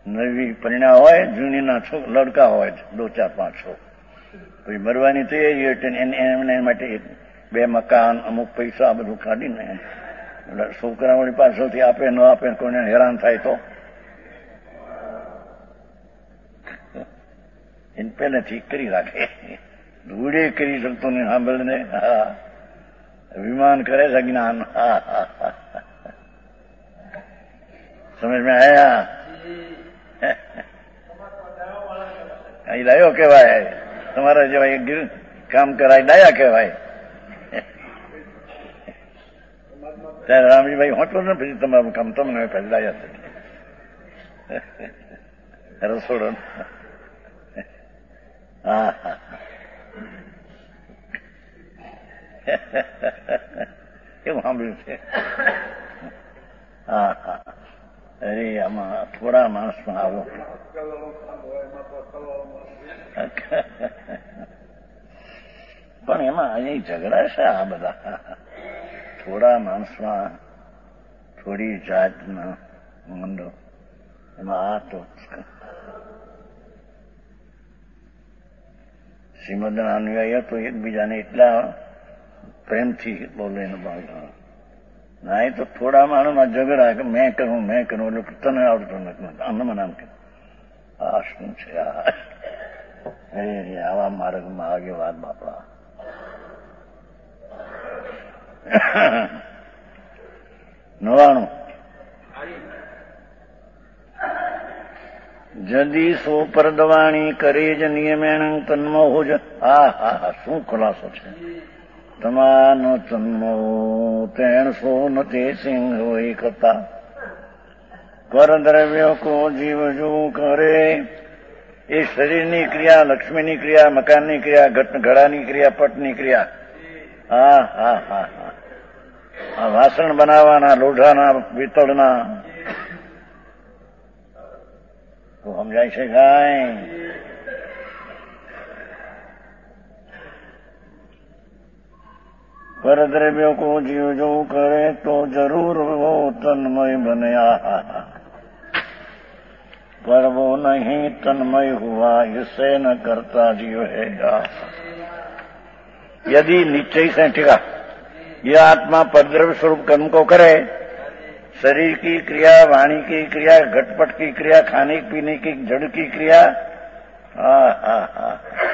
Speaker 1: નવી પરિણા હોય, જૂનીના લડકા હોય દો ચાર પાંચ છો, પછી મરવાની તૈયારી હોય એમને માટે બે મકાન, અમુક પૈસા બધું કાઢીને છોકરાઓની પાછળથી આપે ન આપે, કોઈને હેરાન થાય તો એને પહેલેથી કરી રાખે. ધૂળે કરી શકતો ને સાંભળને. હા, અભિમાન કરે છે જ્ઞાન. હા હા હા, સમજ મેં આયા? અહીં ડાયો કહેવાય, તમારા જેવા એક કામ કરાય ડાયા કહેવાય. ત્યારે રામજીભાઈ હોતો ને પછી તમારું કામ તમને પહેલા ડાયા રસોડો. હા હા, એવું સાંભળ્યું છે. હા હા, અરે આમાં થોડા માણસમાં આવો. પણ એમાં અહીં ઝઘડા છે આ બધા. થોડા માણસમાં થોડી જાતના મંડો, એમાં આ તો શ્રીમદના અનુયાયીઓ તો એકબીજાને એટલા પ્રેમથી બોલે ના, એ તો થોડા માણસમાં ઝઘડા કે મેં કરું મેં કરું એટલે તને આવડતું નથી, આમને આમ કે આ શું છે આ. આવા માર્ગમાં આગેવાન બાપા. નવાણું, જદી સો પરદવાણી કરે જ નિયમેણ તન્મો હો જ. હા હા હા, શું ખુલાસો છે. તમાનો તન્મો તેણ સો ન તે સિંહ હોય કથા, પરદ્રવ્ય કો જીવ જો કરે. એ શરીરની ક્રિયા, લક્ષ્મીની ક્રિયા, મકાનની ક્રિયા, ઘડાની ક્રિયા, પટની ક્રિયા. હા હા હા હા, આ વાસણ બનાવવાના, લોઢાના, પિત્તળના, તો સમજાય છે કાંઈ? પરદ્રવ્યો કો જીવ જો કરે તો જરૂર વો તન્મય બને. આ पर वो नहीं तन्मय हुआ इससे न करता जीव है. यदि निश्चय से टिका यह आत्मा परद्रव्य स्वरूप कर्म को करे, शरीर की क्रिया, वाणी की क्रिया, घटपट की क्रिया, खाने पीने की जड़ की क्रिया, हाँ हाँ हाँ,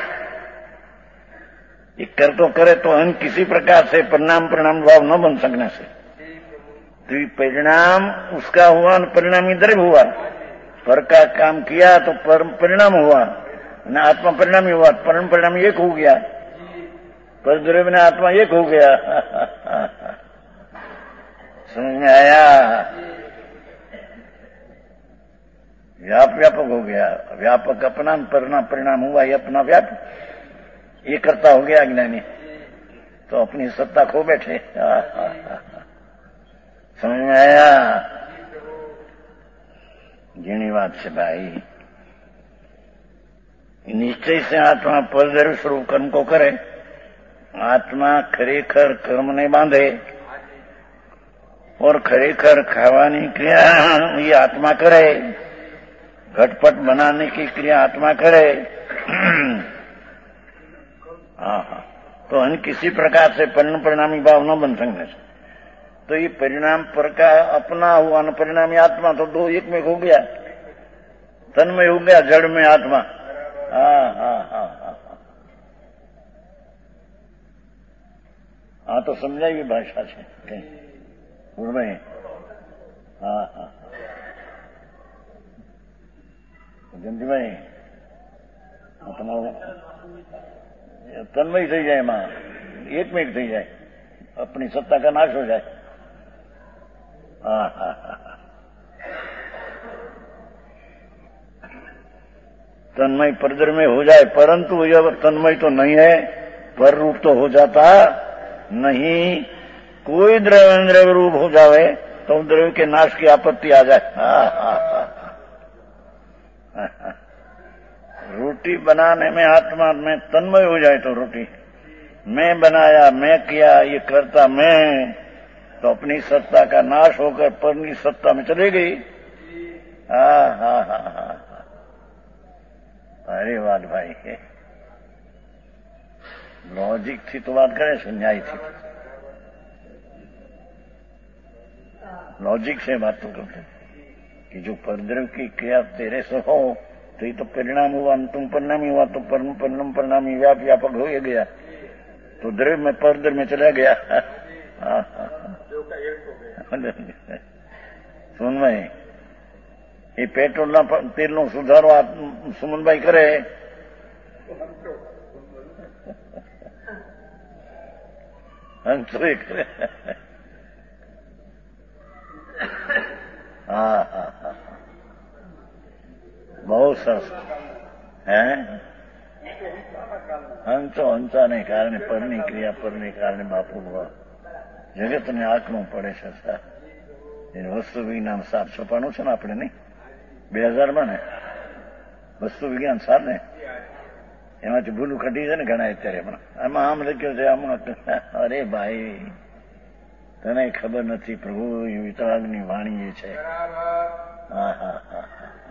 Speaker 1: ये कर तो करे तो हम किसी प्रकार से परिणाम परिणाम भाव न बन सकने से, तो परिणाम उसका हुआ, परिणाम इधर हुआ. पर का काम किया तो परिणाम हुआ, न आत्मा परिणामी हुआ, परम परिणाम एक हो गया, पर द्रव्य में आत्मा एक हो गया. समझ में आया? व्याप व्यापक हो गया. व्यापक अपना, परिणाम परिणाम हुआ, ये अपना व्यापक, ये करता हो गया अज्ञानी, तो अपनी सत्ता खो बैठे. समझ में आया? ઘણી વાત છે ભાઈ. નિશ્ચય से आत्मा परद्रव्य स्वरूप कर्म को करे, आत्मा खरेखर कर्म ने बांधे और खरेखर खावानी क्रिया ये आत्मा करे, घटपट बनाने की क्रिया आत्मा करे. हाँ हाँ, तो अन्य किसी प्रकार से परिणाम परिणामी भाव न बन सकने से, तो ये परिणाम पर का अपना हुआ न परिणामी आत्मा, तो दो एक में हो गया, तन्मय हो गया, जड़ में आत्मा. हाँ हाँ हाँ हाँ, हाँ तो समझाइए भाषा છે પૂર્વે. હા હા, જયંતિભાઈ તમારું તન્મય થઈ જાય, એમાં એકમેક થઈ જાય, अपनी सत्ता का नाश हो जाए. हाँ हाँ हाँ, तन्मय परद्रव्य में हो जाए, परंतु यह तन्मय तो नहीं है, पर रूप तो हो जाता नहीं. कोई द्रव्य द्रव्य रूप हो जावे तो द्रव्य के नाश की आपत्ति आ जाए. हाँ हाँ हाँ, रोटी बनाने में आत्मा में तन्मय हो जाए तो रोटी मैं बनाया, मैं किया, ये करता मैं, तो अपनी सत्ता का नाश होकर परनी सत्ता में चली गई. हाँ हाँ हाँ हाँ, अरे बात भाई है, लॉजिक थी तो बात करे, न्याय थी लॉजिक से बात तो करते कि जो परद्रव्य की क्रिया तेरे से हो तो ये तो परिणाम हुआ, तुम परिणामी हुआ तो परिणाम परिणामी व्याप व्यापक हो गया, तो द्रव्य में परद्रव्य में चला गया। सुन भाई, ये पेट्रोल तेल नो सुधारो सुमनभाई करे करे હા હા હા બહુ સરસ હે હંસો હંસાને કારણે પરની ક્રિયા પરની કારણે બાપુ જગતને આંકવું પડે છે સર. એ વસ્તુ વિજ્ઞાન સાર છપાણું છે ને આપણે નહીં બે હજારમાં ને વસ્તુ વિજ્ઞાન સાર ને એમાંથી ભૂલું કઢી છે ને ઘણા અત્યારે હમણાં આમાં આમ લખ્યું છે આમાં. અરે ભાઈ તને ખબર નથી પ્રભુ વિતરાગની વાણી એ છે. હા હા હા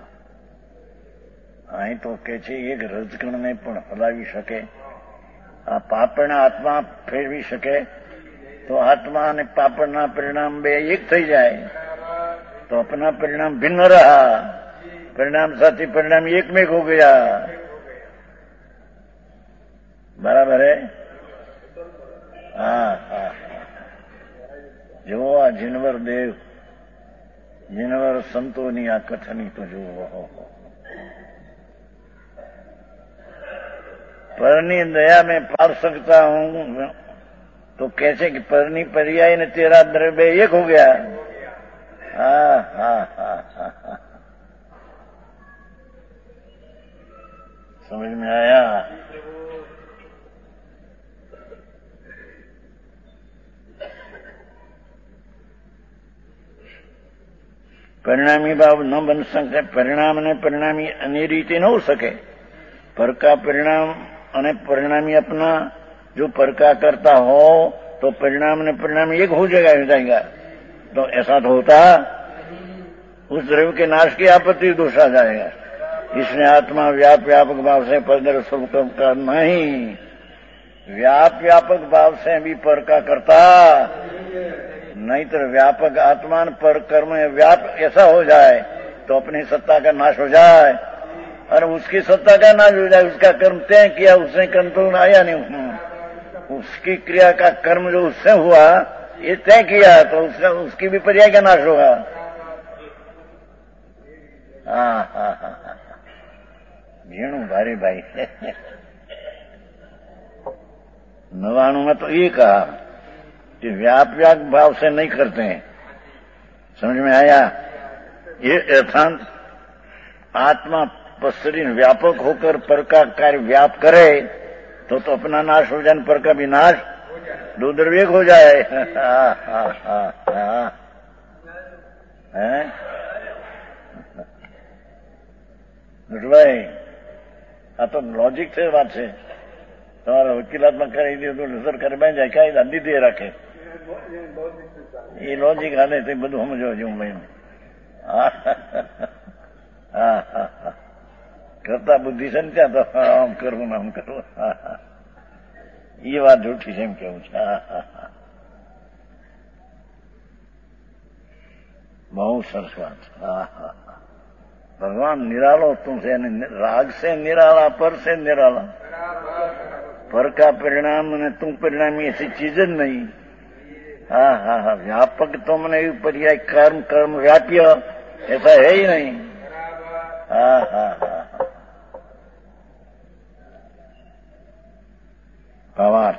Speaker 1: અહીં તો કે છે એક રજકણને પણ હલાવી શકે, આ પાપડના આત્મા ફેરવી શકે તો આત્મા અને પાપડના પરિણામ બે એક થઈ જાય તો अपना परिणाम भिन्न रहा, परिणाम साथी परिणाम एक में हो गया. बराबर है. हाँ हाँ जो आ जिनवर देव जिनवर संतोनी आ कथनी तो जो हो परनी दया में पार सकता हूं तो कैसे कि परनी पर्याय ने तेरा द्रव्य एक हो गया. हाँ हाँ हाँ हाँ हाँ समझ में आया. परिणामी भाव न बन सकते, परिणाम ने परिणामी अन्य रीति न हो सके. पर का परिणाम અને परिणामी अपना जो पर का करता हो तो परिणाम ने परिणामी एक हो जाएगा हो जाएगा. तो ऐसा तो होता उस द्रव्य के नाश की आपत्ति दोष आ जाएगा. इसने आत्मा व्याप व्यापक भाव से परद्रव्य स्वरूप का नहीं, व्याप व्यापक भाव से भी पर का करता, नहीं तो व्यापक आत्मान पर कर्म व्याप ऐसा हो जाए तो अपनी सत्ता का नाश हो जाए और उसकी सत्ता का नाश हो जाए. उसका कर्म तय किया उसने कर्म तो आया नहीं, उसकी क्रिया का कर्म जो उससे हुआ ये तय किया तो उसका उसकी भी पर्याय का नाश होगा. हाँ हाँ हाँ हाँ झीणु भारी भाई. नवाणु में तो ये कहा कि व्याप व्याप भाव से नहीं करते हैं. समझ में आया. ये अर्थात आत्मा पश्चरी व्यापक होकर पर का कार्य व्याप करे तो तो अपना नाश हो जाए, पर का भी नाश दो द्रव्य हो जाए. हाँ हाँ हाँ हाँ है ભાઈ આ તો લોજિક છે વાત છે. તમારા વકીલાતમાં કરી દે તો સરકારે બાંધી જાય કાયદા દીધી રાખે એ લોજિક હાલે તે બધું સમજવા જેવું ભાઈ. હા હા હા હા કરતા બુદ્ધિ છે ને ત્યાં તો આમ કરવું ને આમ કરવું. હા હા એ વાત જૂઠી છે એમ કેવું છે. હા હા હા બહુ સરસ વાત. હા હા भगवान निरालो तुमसे, राग से निराला, पर से निराला. पर का परिणाम ने तुम परिणामी ऐसी चीज ज नहीं. हाँ हाँ हाँ व्यापक तो मैंने पर्याय कर्म कर्म व्याप्य ऐसा है ही नहीं. हाँ हाँ हाँ भावार्थ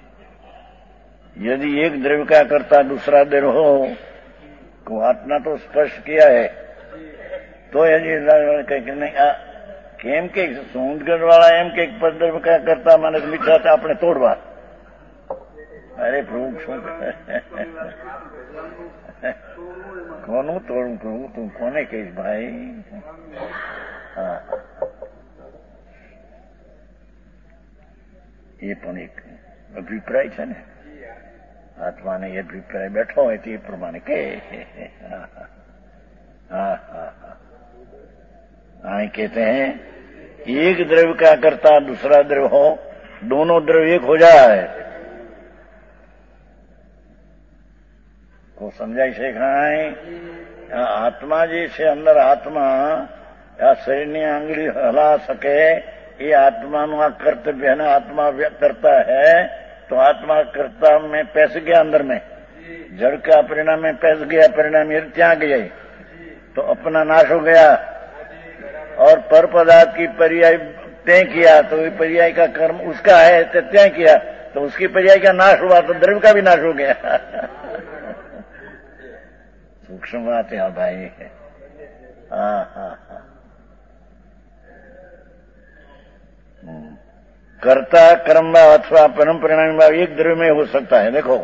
Speaker 1: यदि एक द्रव्य का करता दूसरा द्रव्य हो तो आत्मा तो स्पष्ट किया है तो हજી કંઈક નહીં. આ કેમ કે સોંદગઢ વાળા એમ કે પંદર કા કરતા મને મીઠા હતા આપણે તોડવા. અરે પ્રભુ શું કોનું તોડું પ્રભુ તું કોને કહીશ ભાઈ. હા એ પણ એક અભિપ્રાય છે ને, આત્માને એ અભિપ્રાય બેઠો હોય તે પ્રમાણે કે. હા હા હા हाँ कहते हैं एक द्रव्य का करता दूसरा द्रव्य हो, दोनों द्रव्य एक हो जाए तो समझाई છે કાંઈ આત્મા જે છે અંદર આત્મા આ શરીરની આંગળી હલા શકે ये आत्मा નું આ कर्तव्य है ना, आत्मा करता है तो आत्मा कर्ता में पैस गया अंदर में, जड़ का परिणाम में पैस गया, परिणाम ये त्याग गया तो अपना नाश हो गया। और पर पदार्थ की पर्याय तय किया तो ये पर्याय का कर्म उसका है, तो तय किया तो उसकी पर्याय का नाश हुआ तो द्रव्य का भी नाश हो गया। सूक्ष्म बात है भाई। हाँ हाँ हाँ। कर्ता कर्म भाव अथवा परम परिणामी भाव एक द्रव्य में हो सकता है। देखो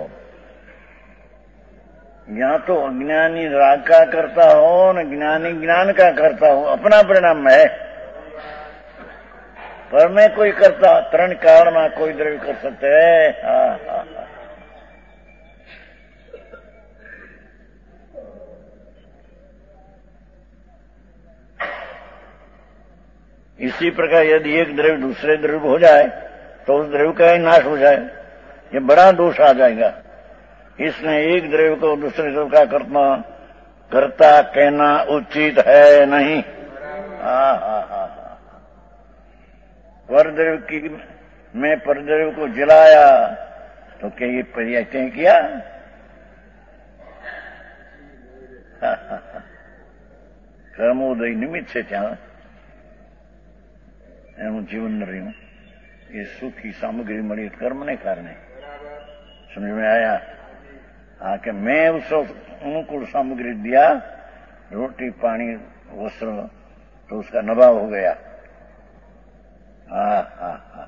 Speaker 1: यहाँ तो अज्ञानी राग का करता हो न ज्ञानी ज्ञान का करता हो, अपना परिणाम है। पर में कोई करता तरण कारण में कोई द्रव्य कर सकते है। हाँ हाँ हाँ। इसी प्रकार यदि एक द्रव्य दूसरे द्रव्य हो जाए तो उस द्रव्य का ही नाश हो जाए, ये बड़ा दोष आ जाएगा। इसने एक द्रव्य को दूसरे द्रव्य का कर्ता कर्ता कहना उचित है नहीं। हाँ हाँ हाँ हाँ। पर द्रव्य की मैं पर द्रव्य को जलाया तो क्या ये पर्याय तय किया? कर्मोदय निमित्त से क्या એનું જીવન રહ્યું એ સુખી સામગ્રી મળી કર્મને કારણે समझ में आया। हाँ कि मैं उसको अनुकूल सामग्री दिया, रोटी पानी वस्त्र, तो उसका नभा हो गया। हाँ हाँ हाँ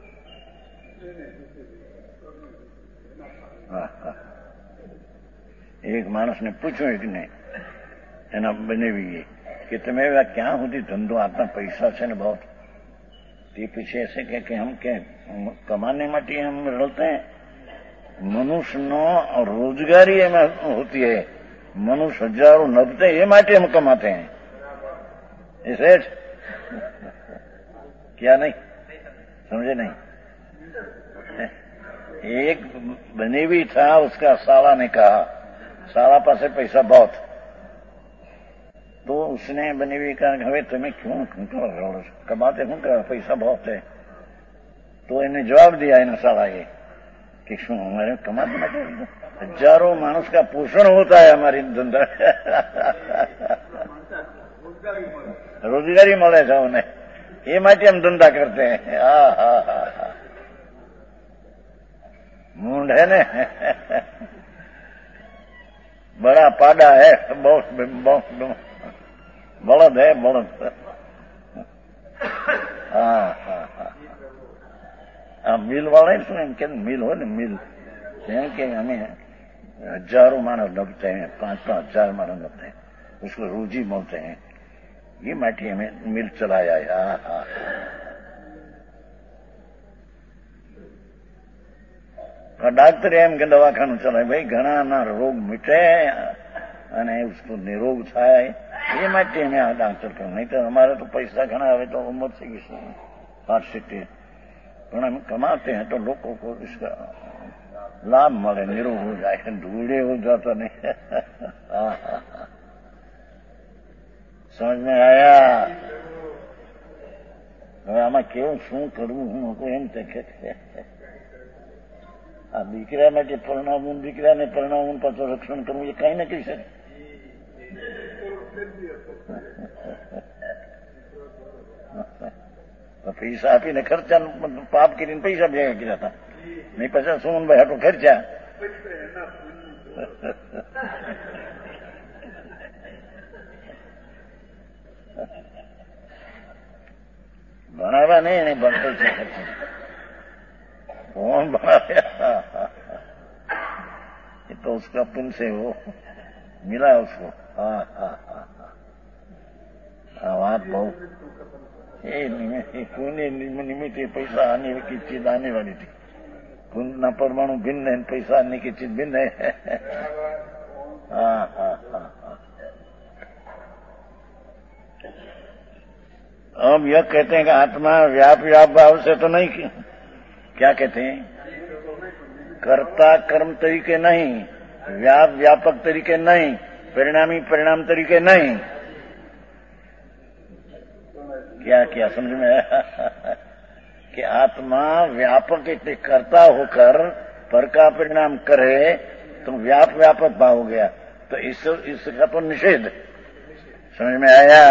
Speaker 1: हाँ हाँ। एक मानस ने पूछो एक ने एना बनेवी कि તમે ક્યાં સુધી ધંધો આપતા પૈસા છે ને बहुत, તે पीछे ऐसे कह कि हम क्या कमाने માટે हम रलते हैं। मनुष्य नो रोजगारी में होती है, मनुष्य हजारों नबते ये माटे हम कमाते हैं। इसे क्या नहीं समझे? नहीं। एक बनेवी था, उसका साला ने कहा, साला पासे पैसा बहुत, तो उसने बनेवी कहा हमें तुम्हें क्यों कमाते क्यों कर, पैसा बहुत है। तो इन्हें जवाब दिया इन साला ये कि शू हमारे कमाते ना हजारों मानुष का पोषण होता है हमारी धंधा रोजगारी મળે છે उन्हें, ये माटे हम धंधा करते हैं। हाँ हाँ हाँ हाँ। मूंड है ने बड़ा पाड़ा है, बहुत बहुत बलद है बलद। हाँ हाँ हाँ। आ मिल वाले सुन के मिल हो न मिल के हमें हजारों मानव लगते हैं, पांच पांच हजार मानव लगते हैं, उसको रोजी बोलते हैं। ये माटी हमें मिल चलाया है। हाँ हाँ। डॉक्टर एम के दवाखानु चलाए भाई घना ना रोग मिटे અને उसको निरोग થાય ये માટે અમે આ डॉक्टर को, नहीं तो हमारे तो पैसा घना आवे तो उम्र से साठ सित्तेर, પણ हम कमाते हैं तो लोगों को इसका लाभ મળે, निरोग हो जाए, ढूंढे हो जाता नहीं। समझ में आया? હવે આમાં કેવું શું કરવું હું એમ કે આ દીકરા માટે પરણાવું, દીકરાને પરણાવું પાછું રક્ષણ કરવું એ કઈ ન કરી શકે। પૈસા આપીને ખર્ચા પાપ કરીને પૈસા ભેગા કર્યા હતા, નહીં પછી સુમનભાઈ હાટો ખર્ચા। ભણાવ્યા નહીં એને પૈસા ખર્ચા कौन बनाया? ये तो उसका पुण्य से वो मिला उसको। हाँ हाँ हाँ हाँ। बात बहुत पुण्य निमित्त पैसा आने की चीज आने वाली थी। पुण्य न परमाणु भिन्न है, पैसा आने की चीज भिन्न है। हाँ हाँ हाँ हाँ। अब यह कहते हैं कि आत्मा व्याप व्याप भाव से तो नहीं, क्या कहते हैं, कर्ता कर्म तरीके नहीं, व्याप व्यापक तरीके नहीं, परिणामी परिणाम तरीके नहीं। क्या क्या समझ में आया कि आत्मा व्यापक इतने कर्ता होकर पर का परिणाम करे तो व्याप व्यापक भाव हो गया, तो इस इसका तो निषेध। समझ में आया?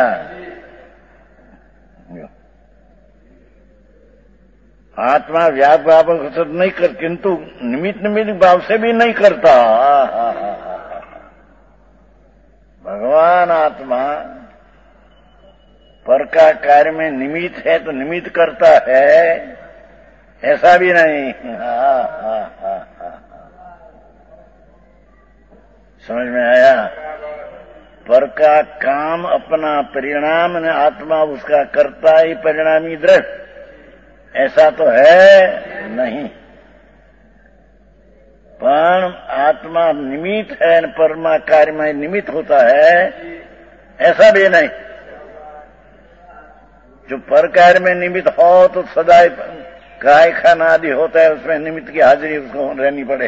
Speaker 1: आत्मा व्याप व्यापक नहीं कर, किंतु निमित्त निमित्त भाव से भी नहीं करता। भगवान आत्मा पर का कार्य में निमित्त है तो निमित्त करता है, ऐसा भी नहीं। हा, हा, हा, हा। समझ में आया? पर का काम अपना परिणाम ने आत्मा उसका करता ही परिणामी दृष्ट, ऐसा तो है नहीं। पर आत्मा निमित्त है, परमा कार्य में निमित्त होता है, ऐसा भी नहीं। जो पर कार्य में निमित्त हो तो सदा काय खाना आदि होता है, उसमें निमित्त की हाजिरी उसको रहनी पड़े।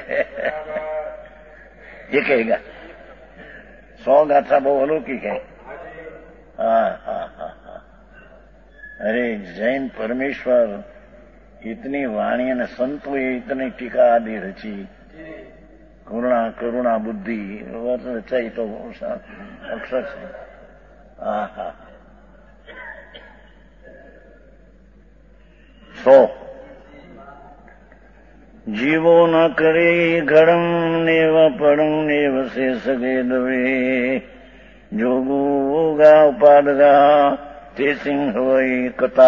Speaker 1: ये कहेगा सौ गाथा बहु अलौकिक है। हाँ हाँ हाँ हाँ। अरे जैन परमेश्वर इतनी वाणी અને સંતોએ इतनी टीका आदि रची, करुणा करुणा बुद्धि रचाई तो अक्षर से। हाँ हाँ। सो जीवो न करे घड़म नेव पड़म नेव से सगे दवे, जोगोगा उपादगा ते सिंह वही कथा।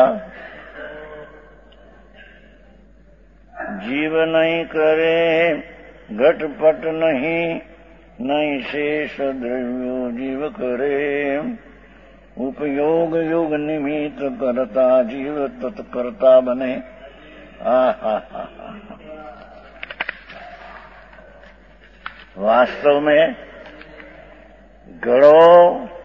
Speaker 1: जीव नहीं करे घटपट नहीं, नहीं शेष द्रव्यो जीव करे, उपयोग योग निमित्त करता जीव तत्कर्ता बने। हा हा हा हा। वास्तव में गड़ो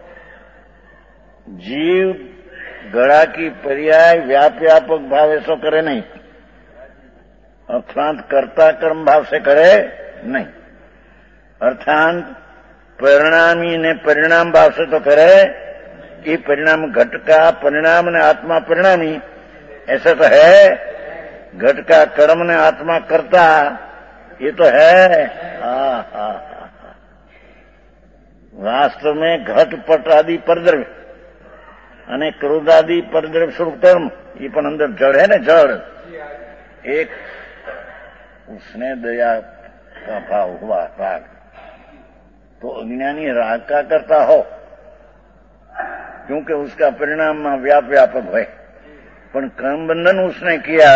Speaker 1: जीव गड़ा की पर्याय व्याप व्यापक भाव ऐसा करे नहीं, अर्थात कर्ता कर्म भाव से करे नहीं, अर्थात परिणामी ने परिणाम भाव से तो करे कि परिणाम घट का परिणाम ने आत्मा परिणामी, ऐसा तो है। घट का कर्म ने आत्मा करता, ये तो है। हाँ हाँ हाँ। वास्तव में घट पट आदि परद्रव्य અને क्रोधादि परद्रव्य स्वरूप कर्म, ये पण अंदर जड़ है ना, जड़। एक उसने दया का भाव हुआ राग, तो अज्ञानी राग का करता हो, क्योंकि उसका परिणाम व्याप व्यापक है, पर कर्म बंधन उसने किया।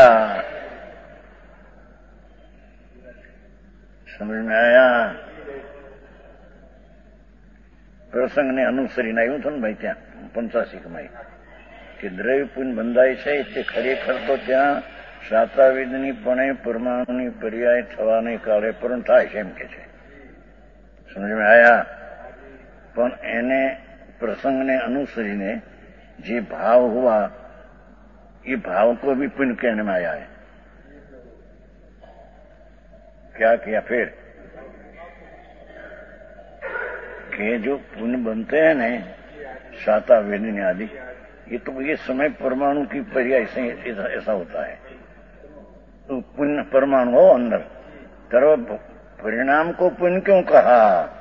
Speaker 1: समझ में आया? प्रसंग ने अनुसरीને આવ્યું હતું ને ભાઈ ત્યાં પંચાશીકમાં કે દ્રવ્ય પુણ્ય બંધાય છે તે ખરેખર તો ત્યાં શાસ્ત્રાવેદની પણે પરમાણુની પર્યાય થવાને કાળે પણ થાય છે એમ કે છે। સમજ में आया? પણ એને પ્રસંગને અનુસરીને જે ભાવ हुआ, ये भाव को भी पुण्य कहने में आया है। क्या किया फिर कि जो पुण्य बनते हैं न शाता वेदिनी आदि, ये तो ये समय परमाणु की पर्याय से ऐसा होता है। तो पुण्य परमाणु हो अंदर, तरह परिणाम को पुण्य क्यों कहा?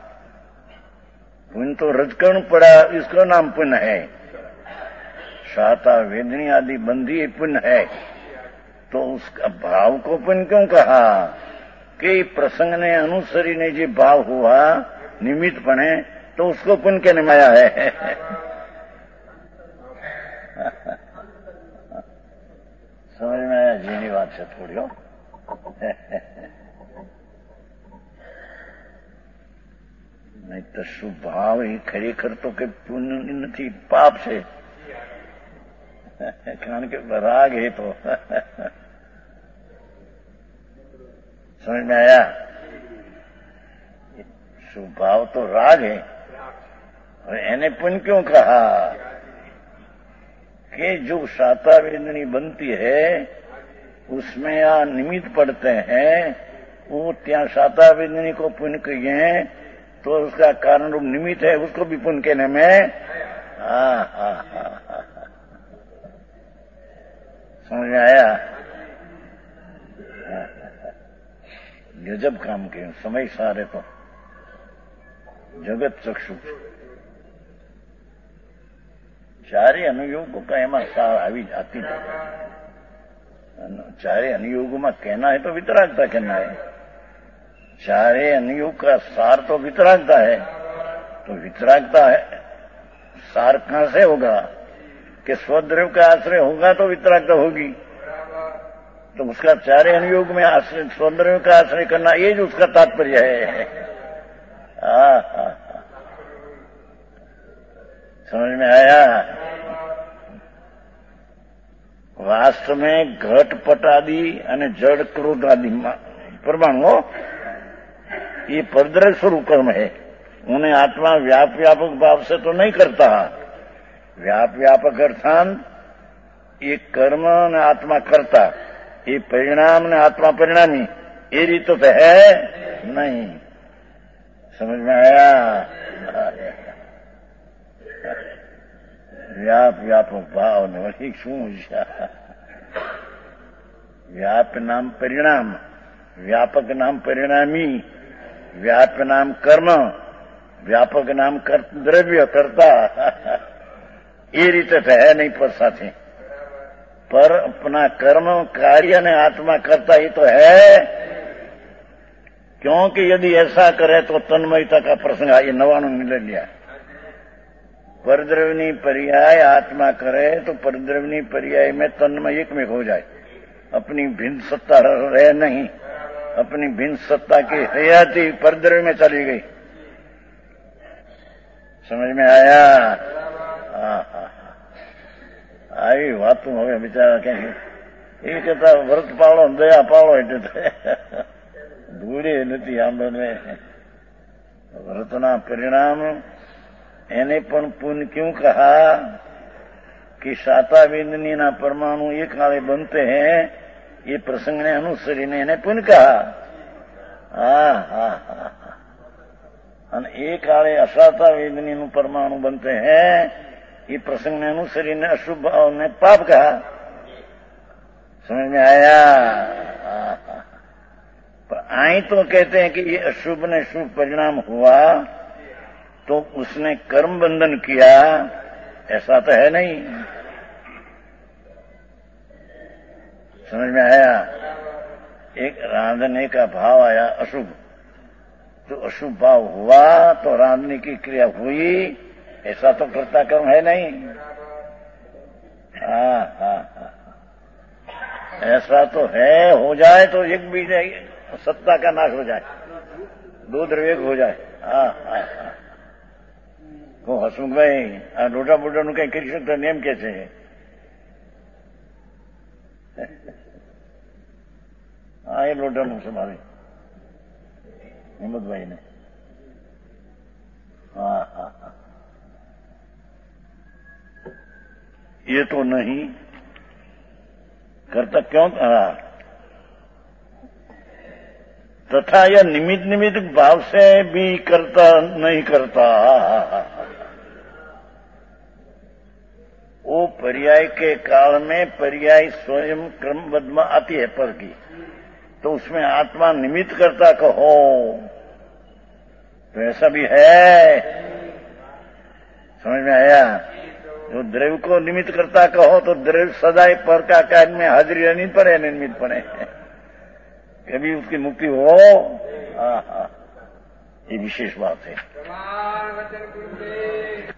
Speaker 1: पुण्य तो रजकण पड़ा, इसका नाम पुण्य है। शाता वेदनी आदि बंधी पुण्य है, तो उसका भाव को पुण्य क्यों कहा? कि प्रसंग ने अनुसरी ने जो भाव हुआ निमित्त बने, तो उसको पुण्य कहने में आया है। समझ में आया? जीनी बात से थोड़ी हो। नहीं तो शुभ भाव ही खरेखर तो के पुण्य नहीं, पाप से, कारण के राग है तो। समझ में आया? स्वभाव तो राग है, और एने पुण्य क्यों कहा? कि जो साता वेदनी बनती है उसमें या निमित्त पड़ते हैं, वो त्या साता वेदनी को पुण्य कहिए तो उसका कारण रूप निमित्त है, उसको भी पुण्य कहने में हाँ हाँ हाँ हाँ समझ में आया। गजब काम किए समय सारे तो जगत चक्षु चारे अनुयोगों का एमा सार આવી जाती है। चारे अनुयोगों में कहना है तो वितरागता कहना है, चारे अनुयोग का सार तो वितरागता है, तो वितरागता है सार कहां से होगा कि स्वद्रव्य का आश्रय होगा तो वितरागता होगी, तो उसका चारे अनुयोग में आश्रय स्वद्रव्य का आश्रय करना ये जो उसका तात्पर्य है। हाँ हाँ समझ में आया। वास्तव में घट पट आदि અને जड़ क्रोध आदि परमाणु ये परद्रव्य स्वरूप कर्म है, उन्हें आत्मा व्याप व्यापक भाव से तो नहीं करता। व्याप व्यापक अर्थात ये कर्म ने आत्मा करता, ये परिणाम ने आत्मा परिणामी, ये रीत तो है नहीं। समझ में आया। व्याप व्यापक भाव ने वही शू व्याप नाम परिणाम, व्यापक नाम परिणामी, व्याप नाम कर्म, व्यापक नाम कर, द्रव्य करता ये रीते तो है नहीं पर साथी, पर अपना कर्म कार्य ने आत्मा करता ही तो है, क्योंकि यदि ऐसा करे तो तन्मयता का प्रसंग ये नवाणु मिल लिया। परद्रव्यनी पर्याय आत्मा करे तो परद्रव्यनी पर्याय में तन्मय एक में हो जाए, अपनी भिन्न सत्ता रहे नहीं, अपनी भिन्न सत्ता की हयाती परद्रव्य में चली गई। समझ में आया। हाँ हाँ आई बात हमें बिचारा कहीं ये कहता व्रत पालो दया पालो एटे भूले नहीं आंबे में व्रतना परिणाम એને પણ પુण्य क्यों कहा कि साता वेदनी ना परमाणु एक काले बनते हैं, ये प्रसंग ने अनुसरी ने इन्हें पुण्य कहा। हाँ हाँ हाँ एक काले असाता वेदनी नु परमाणु बनते हैं, ये प्रसंग ने अनुसरी ने अशुभ भाव ने पाप कहा। समझ में आया। पर आई तो कहते हैं कि ये अशुभ ने शुभ परिणाम हुआ तो उसने कर्म बंधन किया, ऐसा तो है नहीं। समझ में आया। एक रांधने का भाव आया अशुभ, तो अशुभ भाव हुआ तो रांधने की क्रिया हुई, ऐसा तो कर्ता कर्म है नहीं। हाँ हाँ हाँ ऐसा तो है, हो जाए तो एक भी सत्ता का नाश हो जाए, दो द्रव्य हो जाए। हाँ हाँ हाँ को હસમુખભાઈ આ લોટા બોટાનું કઈ કરી શકતા ને એમ કે છે હા એ લોટાનું છે મારે હિંમતભાઈ ને हाँ हाँ हाँ ये तो नहीं करता क्यों हाँ तथा यह निमित्त निमित्त भाव से भी करता नहीं करता। वो पर्याय के काल में पर्याय स्वयं क्रमबद्ध में आती है पर की, तो उसमें आत्मा निमित्त करता कहो तो ऐसा भी है। समझ में आया। जो द्रव्य को निमित्त करता कहो तो द्रव्य सदाई पर का कार्य में हाजिरी नहीं पड़े निमित्त पड़े, कभी उसकी मुक्ति हो। हाँ हाँ ये विशेष बात है।